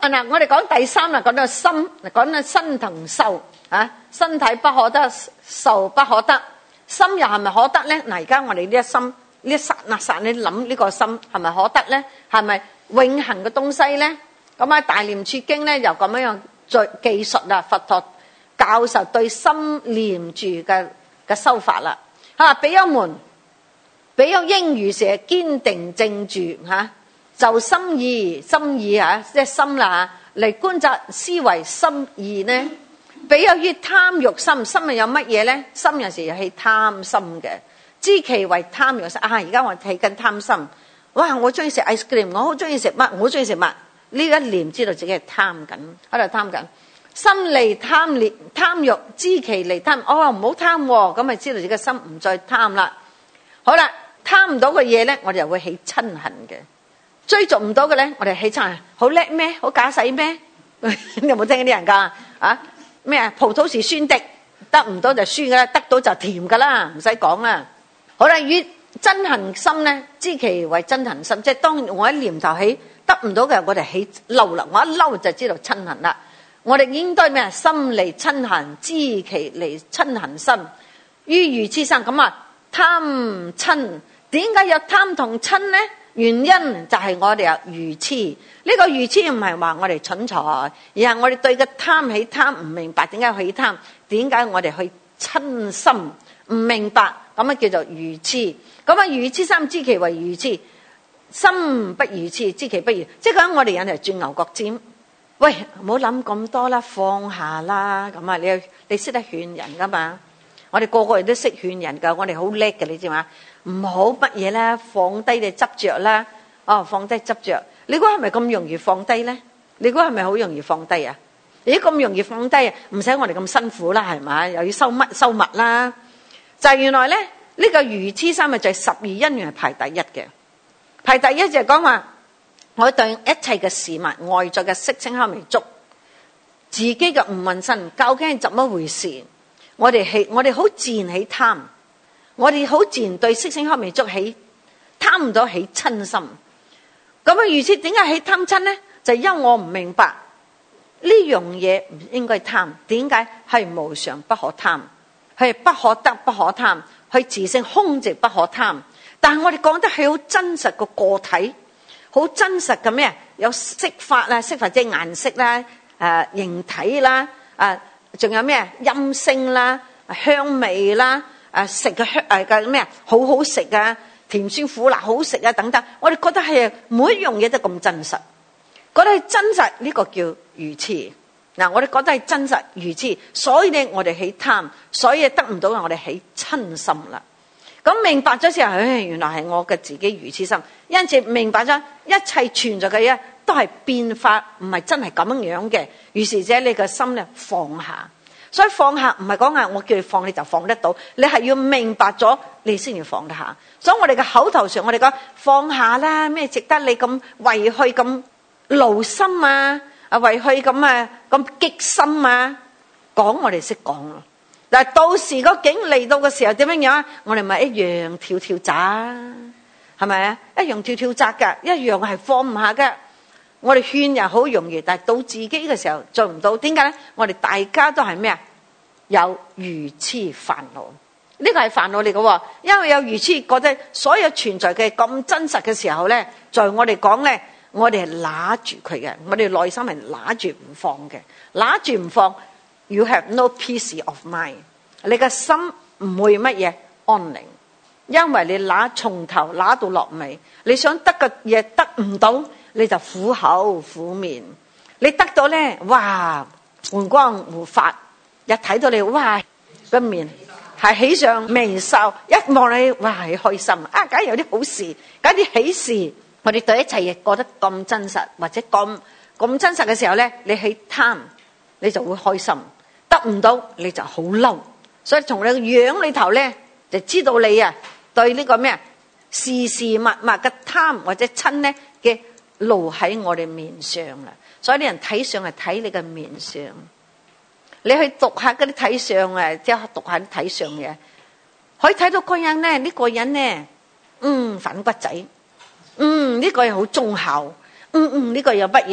嗱，我哋講第三啦，講到心，講到身同受啊，身體不可得，受不可得，心又係咪可得咧？嗱，而家我哋呢一心呢一剎那剎，你諗呢個心係咪可得咧？係咪永恆嘅東西咧？咁喺《大念處經》咧，又咁樣樣技術啊，佛陀教授對心念住嘅修法啦。嚇，比丘們，比丘應如是堅定正住嚇。就心意嚇，即係心啦嚇，嚟觀察思維心意呢？比丘於貪欲心，心係有乜嘢咧？心有時係貪心嘅，知其為貪欲心。而家我睇緊貪心，哇！我中意食 ice cream， 我好中意食乜？我好中意食乜？呢一念知道自己係貪緊，喺度貪緊。心離貪欲，知其離貪，唔好貪喎，咁咪知道自己嘅心唔再貪啦。好啦，貪唔到嘅嘢咧，我哋就會起嗔恨嘅。追逐唔到嘅咧，我哋起嗔恨，好叻咩？好假使咩？你有冇聽啲人㗎？咩啊？葡萄是酸的，得唔到就酸㗎啦，得到就甜㗎啦，唔使講啦。好啦，與憎恨心咧，知其為憎恨心，即係當我一念頭起得唔到嘅，我哋起嬲啦，我一嬲就知道憎恨啦。我哋應該咩啊？心離憎恨，知其離憎恨心。於愚癡生咁啊，貪瞋，點解有貪同瞋咧？原因就係我哋有愚癡。呢個愚癡唔係話我哋蠢材，而係我哋對個貪起貪唔明白，點解起貪？點解我哋去瞋心唔明白？咁啊叫做愚癡。咁啊愚癡心，知其為愚癡，心不愚癡，知其不愚。即係講我哋人係轉牛角尖。喂，唔好諗咁多啦，放下啦。咁啊，你識得勸人噶嘛？我哋個個人都識勸人噶，我哋好叻嘅，你知嘛？唔好乜嘢啦，放低你執着啦。放低執着，你估係咪咁容易放低咧？你估係咪好容易放低啊？咦，咁容易放低啊？唔使我哋咁辛苦啦，係咪？又要收物啦。就係原來咧，呢個愚癡心就係12因緣係排第一嘅。排第一就係講話，我對一切嘅事物，外在嘅色聲香味觸，自己嘅五蘊身，究竟係怎麼回事？我哋好自然起貪，我哋好自然對色聲香味觸起貪唔到起瞋心。咁啊，愚癡點解起貪瞋咧？就因為我唔明白呢樣嘢唔應該貪。點解係無常不可貪？係不可得不可貪，係自性空寂不可貪。但係我哋講得係好真實個個體，好真實嘅咩？有色法啦，色法即係顏色啦，形體啦，仲有咩？音聲啦，香味啦，食嘅香嘅咩？好好食啊！甜酸苦辣好食啊等等，我哋覺得係每一樣嘢都咁真實，覺得係真實，呢個叫愚癡。嗱，我哋覺得係真實愚癡，所以咧我哋起貪，所以得唔到我哋起瞋心啦。咁明白咗之後，原來係我嘅自己愚癡心，因此明白咗一切存在嘅嘢都係變化，唔係真係咁樣嘅。於是者你個心咧放下。所以放下唔係講啊，我叫你放你就放得到，你係要明白咗你先要放得下。所以我哋嘅口頭上我哋講放下啦，咩值得你咁為去咁勞心啊，為去咁激心啊，講我哋識講咯。但係到時個境嚟到嘅時候點樣樣啊？我哋咪一樣跳跳扎，係咪啊？一樣跳跳扎噶，一樣係放唔下噶。我哋勸人好容易，但係到自己嘅時候做唔到。點解咧？我哋大家都係咩啊？有愚癡煩惱，呢個係煩惱嚟嘅。因為有愚癡，覺得所有存在嘅咁真實嘅時候咧，在我哋講咧，我哋係揦住佢嘅，我哋內心係揦住唔放嘅，揦住唔放。You have no peace of mind， 你嘅心唔會乜嘢安寧，因為你從頭揦到落尾，你想得嘅嘢得唔到。你就苦口苦面，你得到咧，哇，換光護發，一睇到你，哇，個面係喜上眉梢，一望你，哇，係開心啊！梗係有啲好事，梗係啲喜事。我哋對一切嘢覺得咁真實，或者咁真實嘅時候咧，你起貪，你就會開心；得唔到，你就好嬲。所以從你個樣裏頭咧，就知道你啊對呢個咩啊事事物物嘅貪或者瞋咧嘅。露喺我哋面上啦，所以啲人睇相係睇你嘅面相。你去讀下嗰啲睇相啊，即係讀下啲睇相嘅，可以睇到個人咧，呢個人咧，反骨仔，呢個人好忠孝，呢個又乜嘢？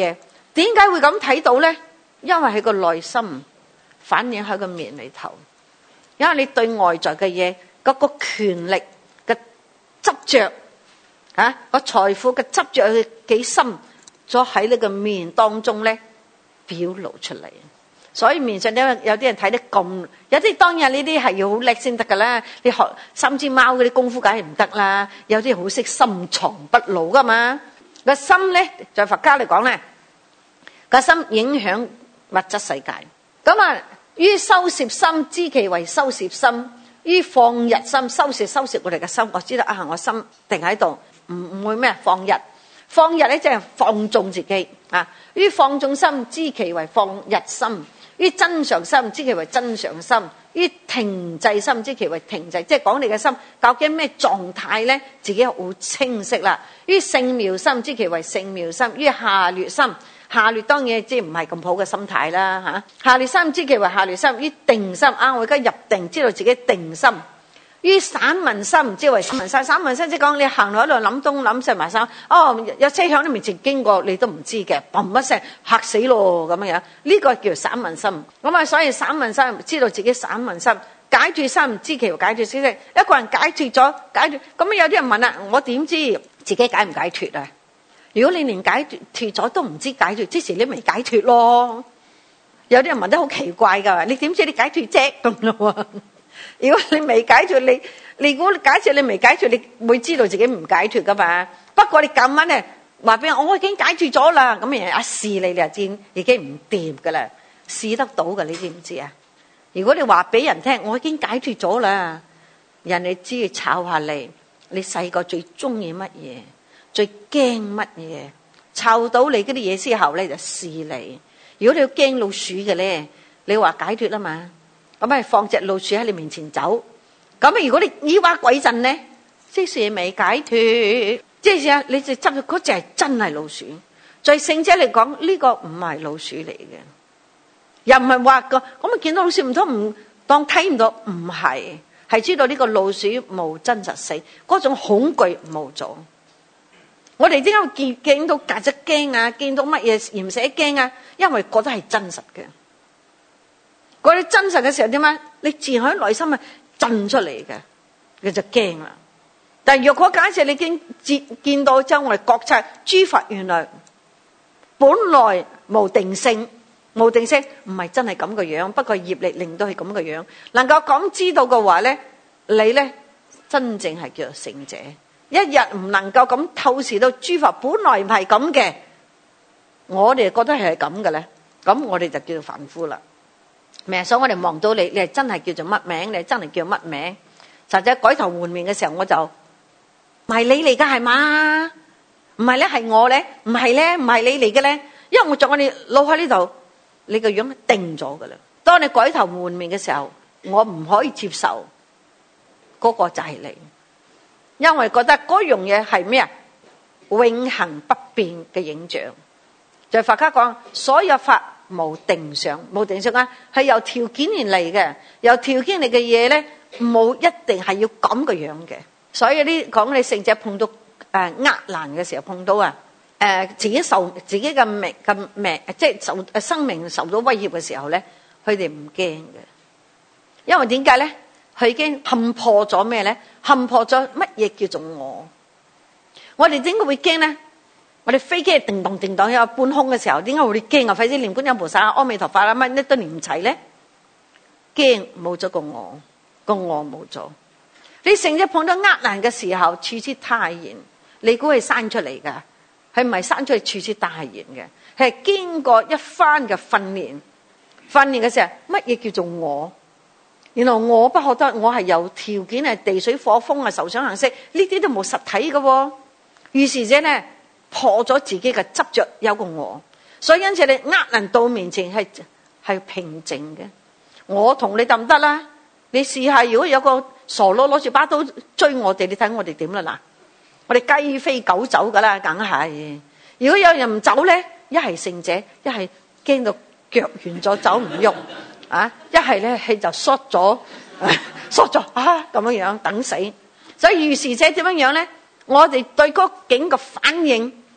點解會咁睇到咧？因為喺個內心反映喺個面裏頭，因為你對外在嘅嘢嗰個權力嘅執着個財富嘅執着幾深咗喺呢個面當中咧表露出嚟。所以面上有啲人睇得咁，有啲當然呢啲係要好叻先得噶啦。你學三隻貓嗰啲功夫梗係唔得啦。有啲好識深藏不露噶嘛。個心咧，在佛家嚟講咧，個心影響物質世界。咁啊，於收攝心知其為收攝心，於放逸心收攝我哋嘅心。我知道我心定喺度，唔會咩放逸。放逸咧即係放縱自己啊。於放縱心知其為放逸心，於真常心知其為真常心，於停滯心知其為停滯，即係講你嘅心究竟咩狀態咧，自己好清晰啦。於聖妙心知其為聖妙心，於下劣心，下劣當然即係唔係咁好嘅心態啦嚇。下劣心知其為下劣心，於定心我而家入定，知道自己定心。於散文心知為散文心，散文心即係講你行落喺度諗東諗西埋生，有車響你面前經過你都唔知嘅，砰一聲嚇死咯咁樣，呢個叫散文心。咁啊，所以散文心知道自己散文心，解脫心知其為解脫心。一個人解脫咗，咁有啲人問啦，我點知自己解唔解脫啊？如果你連解脫咗都唔知解脫，之前你咪解脫咯。有啲人問得好奇怪噶，你點知你解脫啫咁咯？如果你未解脫，你如果假設你未解脫，你會知道自己唔解脫噶嘛。不過你咁晚咧話俾我已經解脫咗啦，咁人一試你就知已經唔掂噶啦，試得到噶，你知唔知啊？如果你話俾人聽我已經解脫咗啦，人哋知要炒下你細個最中意乜嘢，最驚乜嘢，炒到你嗰啲嘢之後咧就試你。如果你要驚老鼠嘅咧，你話解脫啦嘛。咁咪放隻老鼠喺你面前走，咁如果你以話鬼陣咧，即是未解脫，即係你就執嗰隻係真係老鼠。在聖者嚟講，呢個唔係老鼠嚟嘅，又唔係話個咁啊見到老鼠唔通唔當睇唔到，唔係，係知道呢個老鼠冇真實死，嗰種恐懼冇咗。我哋點解會見到曱甴驚啊？見到乜嘢鹽蛇驚啊？因為覺得係真實嘅。嗰啲真實嘅時候點啊？你自然喺內心啊震出嚟嘅，你就驚啦。但係若果假設你已經見到之後，我哋覺察諸法原來本來無定性，無定性唔係真係咁嘅樣，不過業力令到係咁嘅樣。能夠咁知道嘅話咧，你咧真正係叫做聖者。一日唔能夠咁透視到諸法本來唔係咁嘅，我哋覺得係咁嘅咧，咁我哋就叫做凡夫啦。所以我哋望到你係真係叫做乜名？你係真係叫乜名？實際改頭換面嘅時候，我就唔係你嚟噶係嘛？唔係咧，係我咧，唔係咧，唔係你嚟嘅咧。因為我在我哋腦海呢度，你個樣定咗噶啦。當你改頭換面嘅時候，我唔可以接受嗰個就係你，因為覺得嗰樣嘢係咩啊？永恒不變嘅影像。就佛家講，所有法無定相，無定相係由條件而嚟嘅，由條件嚟嘅嘢咧，冇一定係要咁嘅樣嘅。所以呢講你聖者碰到難嘅時候，碰到自己嘅命即係生命受到威脅嘅時候咧，佢哋唔驚嘅，因為點解咧？佢已經冚破咗咩咧？冚破咗乜嘢叫做我？我哋點解會驚咧？我哋飛機叮當叮當有半空嘅時候，點解會驚啊？費事念觀音菩薩、阿彌陀佛啦，乜都念唔齊咧？驚冇咗個我，個我冇咗。你成日碰到難嘅時候，處之泰然，你估係生出嚟噶？係唔係生出嚟處之泰然嘅？係經過一番嘅訓練嘅時候，乜嘢叫做我？原來我不可得，我係有條件，係地水火風啊，受想行識呢啲都冇實體嘅。於是者咧破咗自己嘅執着，有個我，所以因此你人到面前係平靜嘅。我同你得唔得啦？你試下，如果有個傻佬攞住把刀追我哋，你睇我哋點啦？嗱，我哋雞飛狗走噶啦，梗係。如果有人唔走咧，一係聖者，一係驚到腳軟咗走唔喐啊，一係咧氣就縮咗咁樣樣等死。所以如是者點樣樣咧？我哋對嗰境嘅反應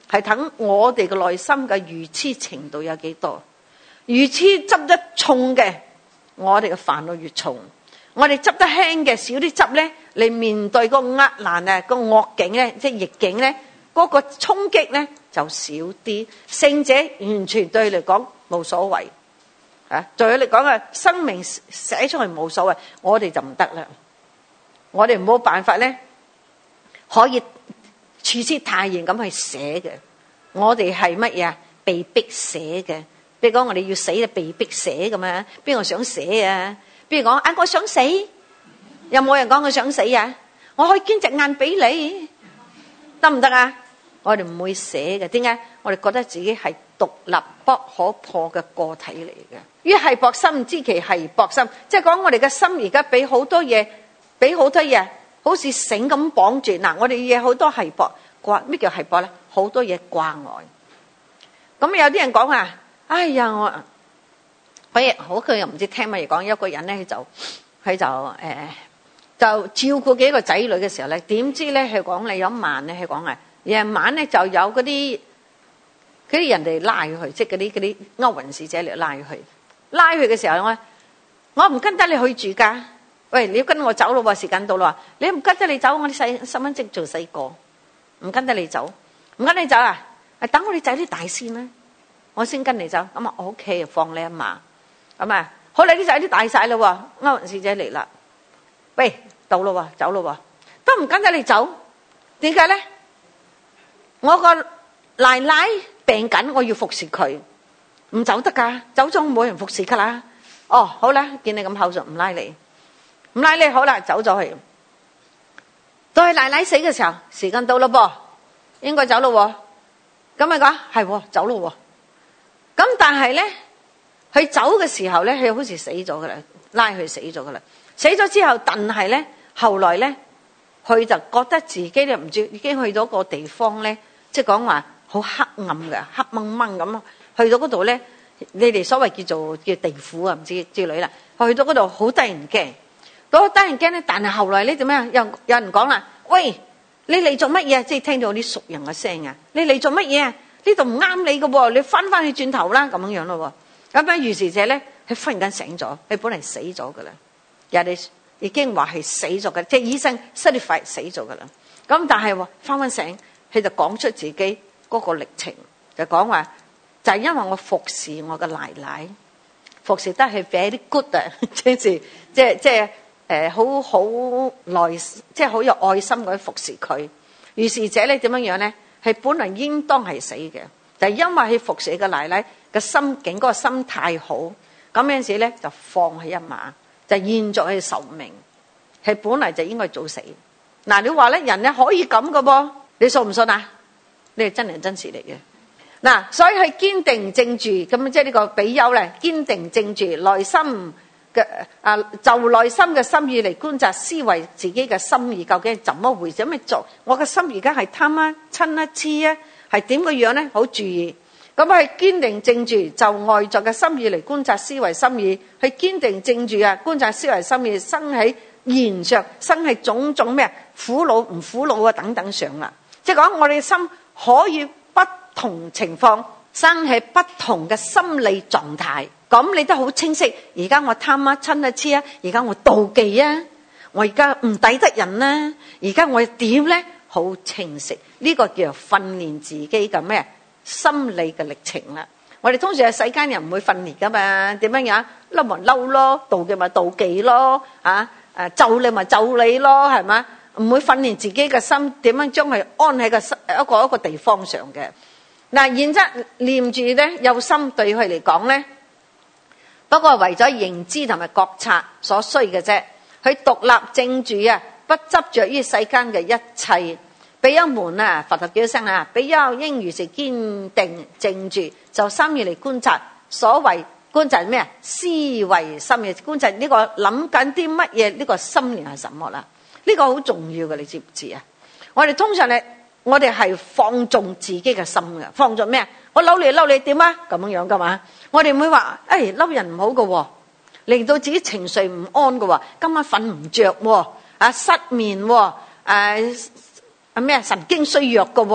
係等我哋嘅內心嘅愚痴程度有幾多。愚痴執得重嘅，我哋嘅煩惱越重；我哋執得輕嘅，少啲執咧，嚟面對個厄難啊，個惡境咧，即係逆境咧，嗰個衝擊咧就少啲。聖者完全對你嚟講冇所謂啊，對佢嚟講啊，生命寫出去冇所謂，我哋就唔得啦。我哋冇辦法咧，可以處之泰然咁去寫嘅。我哋係乜嘢？被逼寫嘅。比如講我哋要死就被逼寫咁啊，邊個想寫啊？邊個講啊我想死？有冇人講我想死啊？我可以捐隻眼俾你，得唔得啊？我哋唔會寫嘅。點解？我哋覺得自己係獨立不可破嘅個體嚟嘅。於係薄心，知其係薄心，即係講我哋嘅心而家俾好多嘢，好似繩咁綁住。嗱，我哋嘢好多係薄掛，咩叫係薄咧？好多嘢掛礙。咁有啲人講啊，哎呀我好佢又唔知聽乜嘢講。有個人咧，佢就照顧幾個仔女嘅時候咧，點知咧佢講你有一晚咧，佢講啊夜晚咧就有嗰啲人哋拉佢去，即係嗰啲勾魂使者嚟拉佢嘅時候，我唔跟得你去住噶。喂，你要跟我走咯，時間到啦，你唔跟得你走，我啲細蚊仔做細個，唔跟得你走，啊！等我哋仔啲大先啦，我先跟你走。咁啊，我 OK 放你一馬。咁啊，好啦，啲仔啲大晒啦，勾魂使者嚟啦，喂，到啦，走啦，都唔跟得你走，點解咧？我個奶奶病緊，我要服侍佢，唔走得噶，走咗冇人服侍噶啦。哦，好啦，見你咁厚實，唔拉你，好啦，走咗去。到係奶奶死嘅時候，時間到啦噃，應該走咯。咁咪講係走咯。咁但係咧，佢走嘅時候咧，佢好似死咗噶啦，拉佢死咗噶啦。死咗之後，但係咧，後來咧，佢就覺得自己咧唔知已經去到個地方咧，即係講話好黑暗嘅，黑掹掹咁。去到嗰度咧，你哋所謂叫地府啊，唔知之類啦。去到嗰度好得人驚。嗰得人驚咧，但係後來咧點樣？有人講啦，喂，你嚟做乜嘢？即係聽到啲熟人嘅聲啊！你嚟做乜嘢啊？呢度唔啱你嘅喎，你翻去轉頭啦，咁樣咯。咁樣如是者咧，佢忽然間醒咗，佢本嚟死咗噶啦，人哋已經話係死咗嘅，即係醫生certify死咗噶啦。咁但係翻醒，佢就講出自己嗰個歷程，就講話就係因為我服侍我嘅奶奶，服侍得係 very good 啊，即係好耐，即係好有愛心咁服侍佢。如是者咧點樣咧？係本來應當係死嘅，就係因為佢服侍嘅奶奶嘅心境，嗰個心態好，咁陣時咧就放佢一馬，就現在佢壽命，係本來就應該早死。嗱，你話咧人咧可以咁嘅噃，你信唔信啊？呢係真人真事嚟嘅。嗱，所以係堅定正住，咁即係呢個比丘咧，堅定正住內心嘅就內心嘅心意嚟觀察思維自己嘅心意究竟係怎麼回事，咩做？我嘅心而家係貪啊、嗔啊、痴啊，係點個樣咧？好注意，咁係堅定正住，就外在嘅心意嚟觀察思維心意，係堅定正住啊！觀察思維心意生喺言上，生喺種種咩苦惱唔苦惱啊等等上啦。即係講我哋嘅心可以不同情況生喺不同嘅心理狀態。咁你都好清晰，而家我貪啊、嗔啊、痴啊，而家我妒忌啊，我而家唔抵得人啦，而家我點咧？好清晰，呢個叫做訓練自己嘅咩心理嘅歷程啦。我哋通常係世間人唔會訓練噶嘛，點樣樣嬲咪嬲咯，妒忌咪妒忌咯，咒你咪咒你咯，係嘛？唔會訓練自己嘅心點樣將佢安喺一個地方上嘅。嗱，然則念住咧有心對佢嚟講咧。不過為咗認知同埋覺察所需嘅啫，佢獨立正住啊，不執着於世間嘅一切。比丘們啊，佛陀叫聲啊，比丘應如是堅定正住，就心意嚟觀察。所謂觀察咩啊？思維心意，觀察呢個諗緊啲乜嘢？呢個心念係什麼啦？呢個好重要嘅，你知唔知啊？我哋通常我哋係放縱自己嘅心嘅，放縱咩啊？我嬲你點啊？咁樣噶嘛？我哋唔會話嬲人唔好嘅，令到自己情緒唔安嘅，今晚瞓唔着，失眠，咩神經衰弱嘅，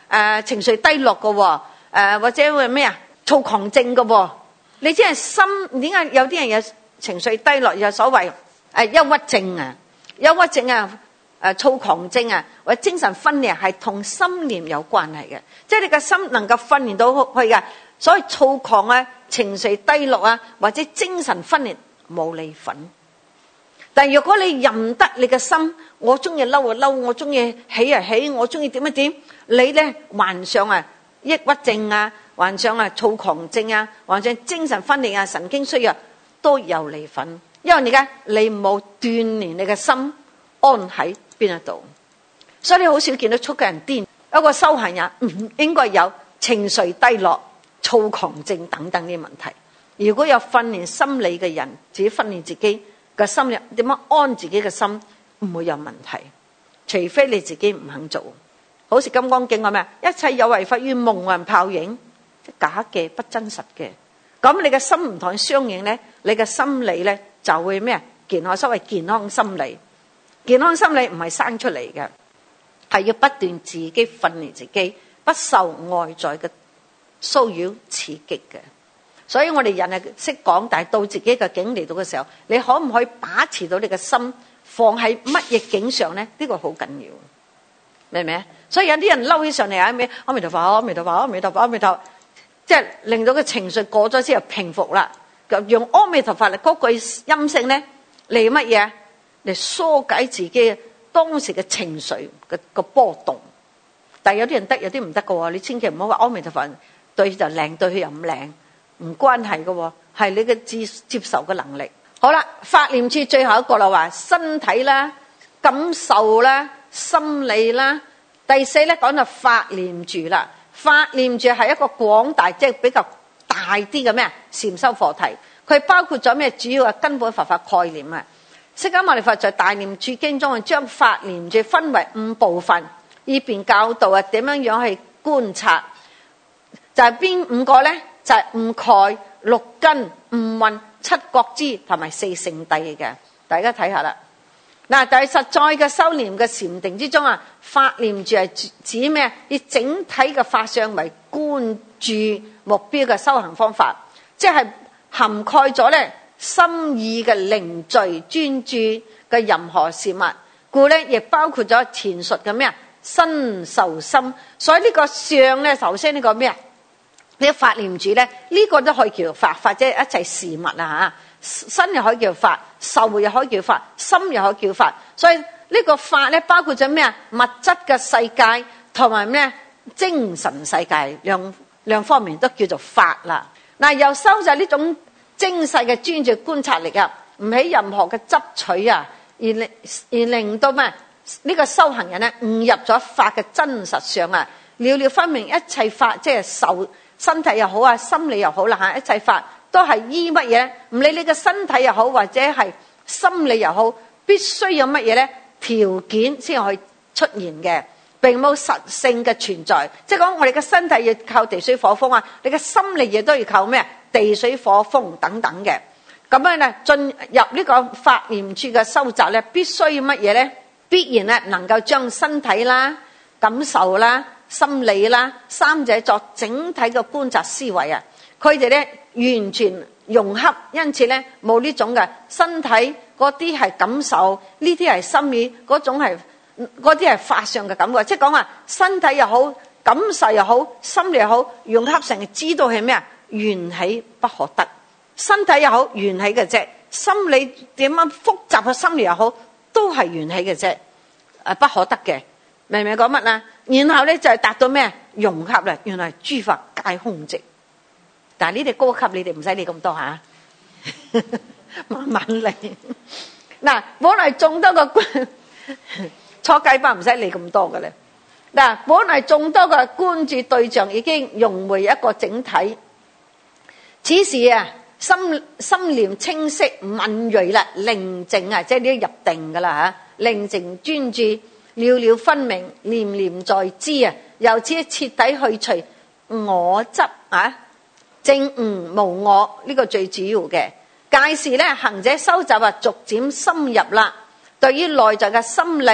情緒低落嘅喎，或者會咩啊躁狂症嘅喎。你知係心點解有啲人有情緒低落，有所謂憂鬱症啊、憂鬱症啊、躁狂症啊，或者精神分裂係同心念有關係嘅，即係你個心能夠訓練到去嘅。所以躁狂啊、情緒低落啊，或者精神分裂冇你份。但如果你任得你嘅心，我中意嬲就嬲，我中意起就起，我中意點就點，你咧患上啊抑鬱症啊，患上啊躁狂症啊，患上精神分裂啊、神經衰弱都有你份。因為你冇鍛鍊你嘅心安喺邊一度，所以你好少見到出嘅人癲。一個修行人唔應該有情緒低落、躁狂症等等呢啲問題。如果有訓練心理嘅人，自己訓練自己嘅心入點樣安自己嘅心，唔會有問題。除非你自己唔肯做。好似《金剛經》講咩？一切有為法於夢幻泡影，即假嘅、不真實嘅。咁你嘅心唔同相應咧，你嘅心理咧就會咩？健康，所謂健康心理。健康心理唔係生出嚟嘅，係要不斷自己訓練自己，不受外在嘅騷擾刺激嘅。所以我哋人係識講，但係到自己嘅境嚟到嘅時候，你可唔可以把持到你嘅心放喺乜嘢境上咧？呢個好緊要，明唔明啊？所以有啲人嬲起上嚟啊咩？阿彌陀佛，阿彌陀佛，阿彌陀佛，阿彌陀佛，即係令到個情緒過咗之後平復啦。用阿彌陀佛嚟嗰句音聲咧嚟乜嘢？嚟疏解自己當時嘅情緒嘅波動。但係有啲人得，有啲唔得嘅喎。你千祈唔好話阿彌陀佛對就靚，對佢又唔靚，唔關係嘅喎，係你嘅接受嘅能力。好啦，法念處最後一個啦，話身體啦、感受啦、心理啦。第四咧講到法念處啦，法念處係一個廣大，即係比較大啲嘅咩禪修課題。佢包括咗咩？主要係根本佛法概念啊。釋迦牟尼佛在大念處經中將法念處分為5部分，以便教導啊點樣去觀察。就係邊5個咧？就係五蓋、六根、五蘊、七覺支同埋4聖諦嘅。大家睇下啦。嗱，但係實在嘅修煉嘅禪定之中啊，法念處係指咩？以整體嘅法相為觀注目標嘅修行方法，即係涵蓋咗咧心意嘅凝聚專注嘅任何事物，故咧亦包括咗前述嘅咩啊身受心。所以呢個相咧，頭先呢個咩啊？呢個法念處咧，呢個都可以叫法，或者一切事物啊嚇，身又可以叫法，受又可以叫法，心又可以叫法。所以呢個法咧，包括咗咩啊？物質嘅世界同埋咩精神世界兩方面都叫做法啦。嗱，又收集呢種精細嘅專注觀察力啊，唔起任何嘅執取啊，而令到咩呢個修行人咧誤入咗法嘅真實上啊，了了分明一切法，即係受身體又好啊，心理又好啦嚇，一切法都係依乜嘢？唔理你嘅身體又好，或者係心理又好，必須有乜嘢咧條件先可以出現嘅，並冇實性嘅存在。即係講我哋嘅身體要靠地水火風啊，你嘅心理亦都要靠咩？地水火風等等嘅。咁樣咧進入呢個法念處嘅修習咧，必須要乜嘢咧？必然咧能夠將身體啦、感受啦、心理啦三者作整體嘅觀察思維啊，佢哋咧完全融合，因此咧冇呢種嘅身體嗰啲係感受，呢啲係心理，嗰啲係法上嘅感覺。即係講話身體又好，感受又好，心理又好，融合成知道係咩啊？緣起不可得。身體又好，緣起嘅啫；心理點樣複雜嘅心理又好，都係緣起嘅啫，不可得嘅。明唔明講乜啊？然後咧就係達到咩融合啦？原來諸法皆空寂。但係呢啲高級，你哋唔使理咁多吓，慢慢嚟。嗱，本來眾多個初階班唔使理咁多嘅咧。嗱，本來眾多嘅觀注對象已經融為一個整體。此時啊，心念清晰敏銳啦，寧靜啊，即係呢啲入定噶啦吓，寧靜專注，了了分明，念念在知啊。由此徹底去除我執啊，證悟無我，呢個最主要嘅。屆時咧，行者修習啊，逐漸深入啦。對於內在嘅心理、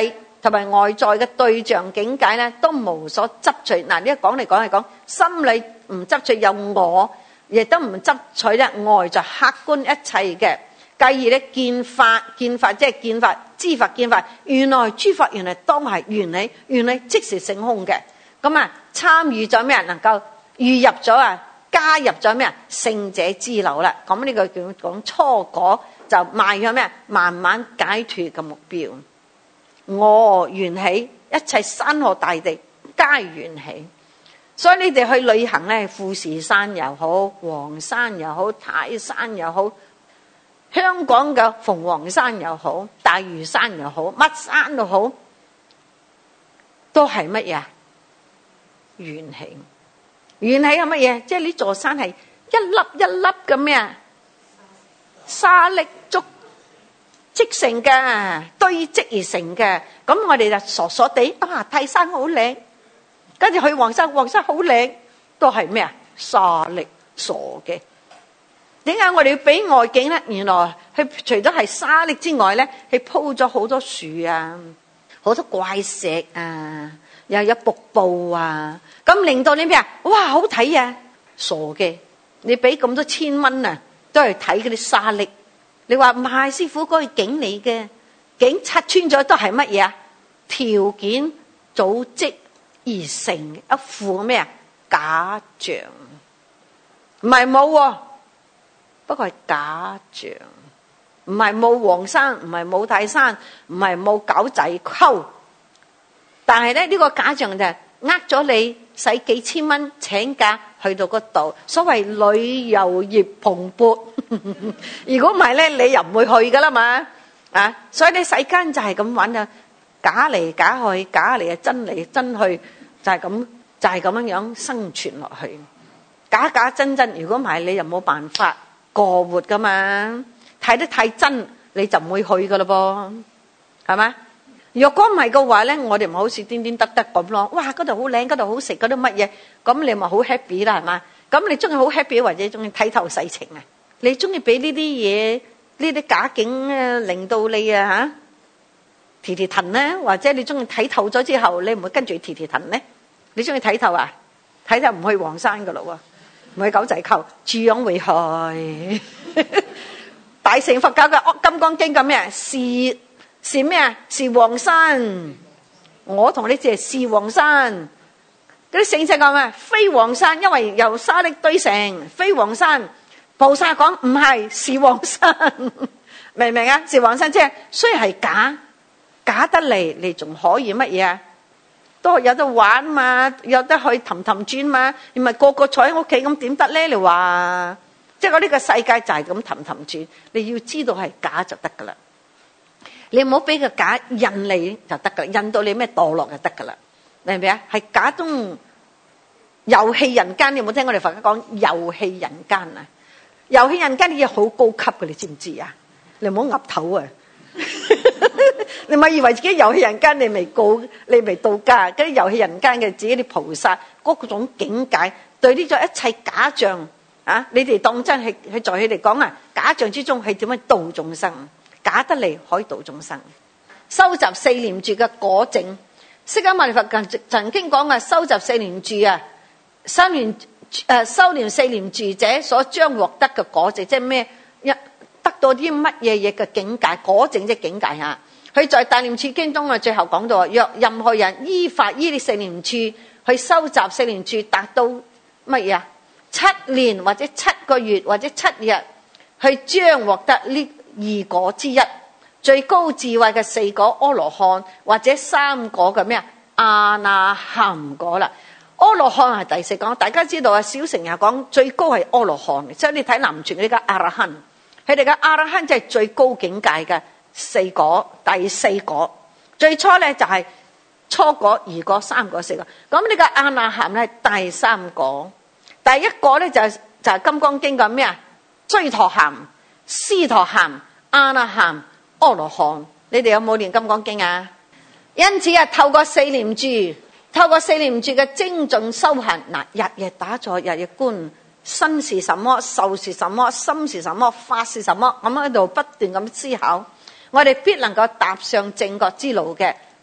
同埋外在嘅對象境界咧，都無所執取。嗱，呢一講嚟講係講心裏唔執取有我，亦都唔執取咧外在客觀一切嘅。繼而咧見法即係見法，知法見法，原來諸法原來都係原理即是性空嘅。咁啊，參與咗咩？能夠預入咗加入咗咩？聖者之流啦。咁呢個叫講初果，就邁向咩？慢慢解脫嘅目標。我緣起，一切山河大地皆緣起。所以你哋去旅行咧，富士山又好，黃山又好，泰山又好，香港嘅鳳凰山又好，大嶼山又好，乜山都好，都係乜嘢？緣起。緣起係乜嘢？即係呢座山係一粒一粒嘅咩？沙礫積成嘅，堆積而成嘅。咁我哋就傻傻地泰山好靚，跟住去黃山好靚，都係咩？沙礫，傻嘅。點解我哋要俾外景咧？原來佢除咗係沙礫之外咧，佢鋪咗好多樹啊，好多怪石啊，又有瀑布啊，咁令到你咩啊？哇，好睇啊！傻嘅，你俾咁多千蚊啊，都係睇嗰啲沙礫。你話唔係師傅，嗰個景嚟嘅，景拆穿咗都係乜嘢啊？條件組織而成一副咩啊？假象，唔係冇，不過係假象，唔係冇黃山，唔係冇泰山，唔係冇狗仔溝，但係咧呢個假象就係呃咗你，使幾千蚊請假去到嗰度，所謂旅遊業蓬勃。如果唔係咧，你又唔會去噶啦嘛，所以你世間就係咁玩啊，假嚟假去，假嚟真嚟真去，就係咁樣生存落去，假假真真。如果唔係，你又冇辦法過活噶嘛，睇得太真，你就唔會去噶啦噃，係嘛？若果唔係嘅話咧，我哋咪好似癲癲得得咁咯。哇，嗰度好靚，嗰度好食，嗰度乜嘢，咁你咪好 happy 啦，係嘛？咁你中意好 happy，或者中意睇透世情啊？你中意俾呢啲嘢，呢啲假景啊，令到你提提騰咧，或者你中意睇透咗之後，你唔會跟住提提騰咧？你中意睇透啊？睇透唔去黃山噶咯喎，唔去九寨溝，住樣會去。大乘佛教嘅《金剛經》咁咩？是咩啊？是黃山，我同你借是黃山。嗰啲聖者講咩？非黃山，因為由沙礫堆成，非黃山。菩薩講唔係，是黃山，明唔明啊？是黃山即係雖然係假得嚟，你仲可以乜嘢啊？都有得玩嘛，有得去氹轉嘛，唔係個個坐喺屋企咁點得咧？你話即係我呢個世界就係咁氹轉，你要知道係假就得噶啦。你唔好俾個假引你就得噶，引到你咩墮落就得噶啦，明唔明啊？係假中遊戲人間，你有冇聽我哋佛家講遊戲人間啊？遊戲人間啲嘢好高級嘅，你知唔知啊？你唔好岌頭啊！你咪以為自己遊戲人間，你未到家。嗰啲遊戲人間嘅自己啲菩薩嗰種境界，對呢種一切假象啊，你哋當真係在佢哋講啊，假象之中係點樣度眾生？假得嚟可以度眾生，收集四念住嘅果證。釋迦牟尼佛曾經講啊，收集四念住啊，修練四念住者所將獲得嘅果證，即係咩？得到啲乜嘢嘅境界？果證即係境界嚇。佢在大念處經中啊，最後講到若任何人依法依呢四念處去收集四念處，達到乜嘢啊？7年或者7個月或者7日，去將獲得呢2果之一，最高智慧嘅4果阿羅漢，或者3果嘅咩啊？阿那含果啦。阿羅漢係第4果，大家知道啊。小乘又講最高係阿羅漢，所以你睇南傳呢個阿羅漢，佢哋嘅阿羅漢即係最高境界嘅4果，第4果。最初咧就係初果、2果、3果、4果。咁呢個阿那含咧第3果，第1個咧就係金剛經嘅咩啊？須陀含、斯陀含、阿那含、阿羅漢。你哋有冇念金剛經啊？因此啊，透過四念住，透過四念住嘅精進修行，嗱，日日打坐，日日觀身是什麼，受是什麼，心是什麼，法是什麼，咁喺度不斷咁思考，我哋必能夠踏上正覺之路嘅。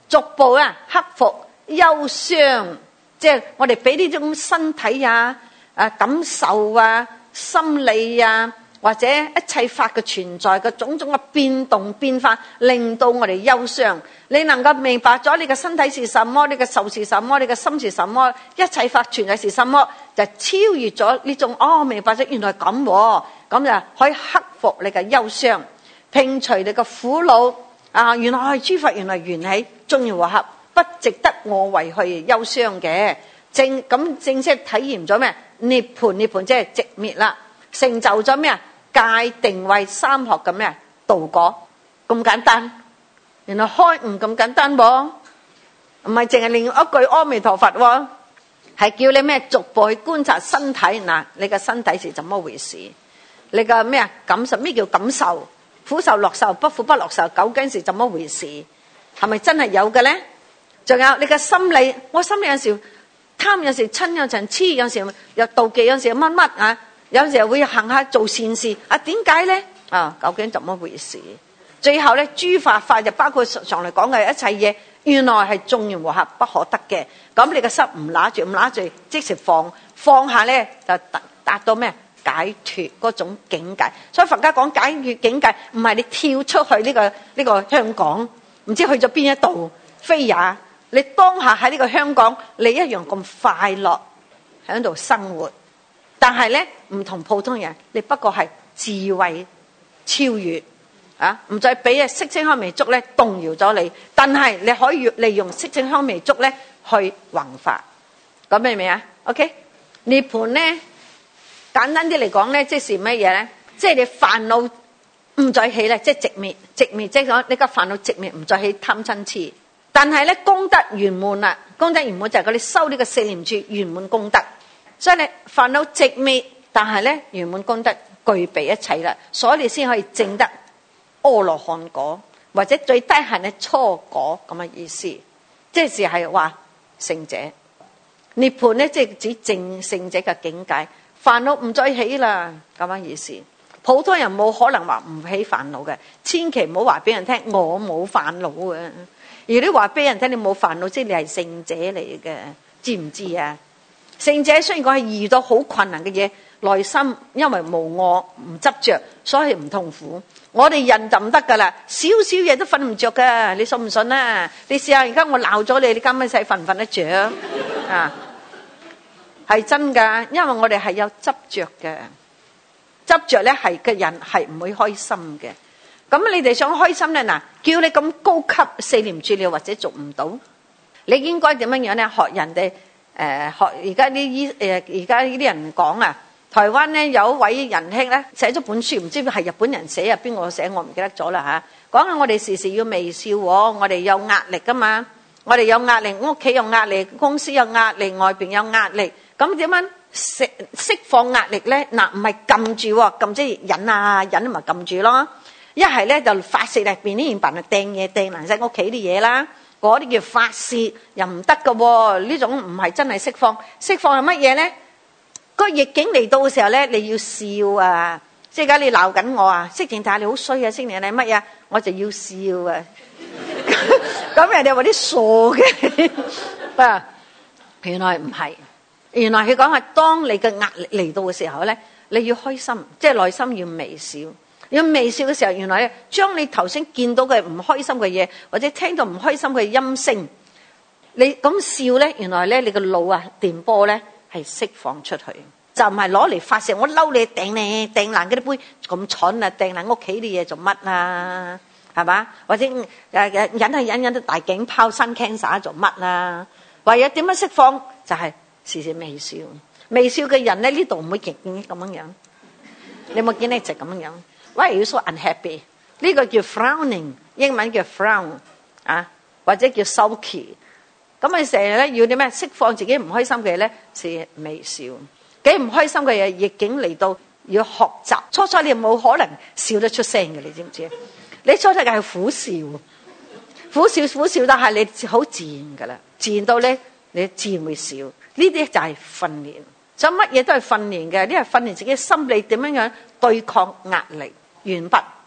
逐步克服憂傷，即係我哋俾呢種身體感受心理或者一切法嘅存在嘅種種嘅變動變化，令到我哋憂傷。你能夠明白咗你嘅身體是什麼，你嘅受是什麼，你嘅心是什麼，一切法存在是什麼，就超越咗呢種明白咗原來咁，咁就可以克服你嘅憂傷，摒除你嘅苦惱。原來諸法原來緣起，眾緣和合，不值得我為去憂傷嘅。正式體驗咗咩？涅槃，涅槃即係寂滅啦，成就咗咩？界定慧三學嘅咩道果，咁簡單。原來開悟咁簡單噃，唔係淨係念一句阿彌陀佛喎，係叫你咩逐步去觀察身體。你嘅身體是怎麼回事？你嘅咩感受？咩叫感受？苦受樂受不苦不樂受究竟是怎麼回事？係咪真係有嘅咧？仲有你嘅心理，我心理有時貪，有時親，有時痴，有時又妒忌，有時乜乜有時會行下做善事點解咧？究竟怎麼回事？最後咧，諸法法就包括常嚟講嘅一切嘢，原來係眾緣和合不可得嘅。咁你個心唔揦住，唔揦住，即時放下咧，就達到咩解脫嗰種境界。所以佛家講解脫境界，唔係你跳出去呢個香港，唔知去咗邊一度飛也。你當下喺呢個香港，你一樣咁快樂喺度生活。但係咧，唔同普通人，你不過係智慧超越唔再俾色聲香味觸咧動搖咗你。但係你可以利用色聲香味觸咧去弘法。講明未啊 ？OK， 涅槃咧簡單啲嚟講咧，即是乜嘢咧？即係你煩惱唔再起咧，即係寂滅。寂滅即係講你個煩惱寂滅，唔再起貪嗔痴。但係咧功德圓滿啦，功德圓滿就係佢哋修呢個四念處圓滿功德。所以你煩惱寂滅，但係咧圓滿功德具備一切啦，所以你先可以證得阿羅漢果，或者最低限嘅初果咁嘅意思。即係話聖者涅槃咧，即係指證聖者嘅境界，煩惱唔再起啦咁嘅意思。普通人冇可能話唔起煩惱嘅，千祈唔好話俾人聽我冇煩惱嘅。如果你話俾人聽你冇煩惱，即係你係聖者嚟嘅，知唔知啊？聖者雖然講係遇到好困難嘅嘢，內心因為無我唔執着，所以唔痛苦。我哋人就唔得噶啦，少少嘢都瞓唔着噶，你信唔信啊？你試下而家我鬧咗你，你今晚使瞓唔瞓得着啊？係真噶，因為我哋係有執着嘅，執着咧係嘅人係唔會開心嘅。咁你哋想開心咧，叫你咁高級四念處，你或者做唔到，你應該點樣樣咧？學人哋。學而家呢啲人講台灣咧有一位仁兄咧寫咗本書，唔知係日本人寫邊個寫我唔記得咗啦嚇。講下我哋時時要微笑，我哋有壓力噶嘛，我哋有壓力，屋企有壓力，公司有壓力，外邊有壓力，咁點樣釋放壓力咧？唔係撳住，撳即係忍咪撳住咯。一係咧就發泄嚟，邊啲人掟嘢掟爛晒屋企啲嘢啦。嗰啲叫發泄，又唔得噶喎。呢種唔係真係釋放。釋放係乜嘢咧？個逆境嚟到嘅時候咧，你要笑啊！即係而家你鬧緊我啊，識田太你好衰啊，識田你乜嘢？我就要笑啊！咁人哋話啲傻嘅原來唔係，原來佢講係當你嘅壓力嚟到嘅時候咧，你要開心，即係內心要微笑。要微笑嘅時候，原來咧將你頭先見到嘅唔開心嘅嘢，或者聽到唔開心嘅音聲，你咁笑咧，原來咧你個腦電波咧係釋放出去，就唔係攞嚟發泄。我嬲你掟爛嗰啲杯咁蠢啊，掟爛屋企啲嘢做乜啊？係嘛？或者忍到大頸泡生 cancer 做乜啊？唯有點樣釋放就係時時微笑。微笑嘅人咧呢度唔會極咁樣，你有冇見呢就咁樣？Why are you so unhappy？ 呢個叫 frowning， 英文叫 frown 或者叫 sulky。咁你成日咧要啲咩釋放自己唔開心嘅嘢咧？是微笑。幾唔開心嘅嘢，逆境嚟到要學習。初初你冇可能笑得出聲嘅，你知唔知？你初初嘅係苦笑，苦笑，但係你好自然噶啦，自然到咧你自然會笑。呢啲就係訓練，所以乜嘢都係訓練嘅。呢係訓練自己心理點樣樣對抗壓力。完畢。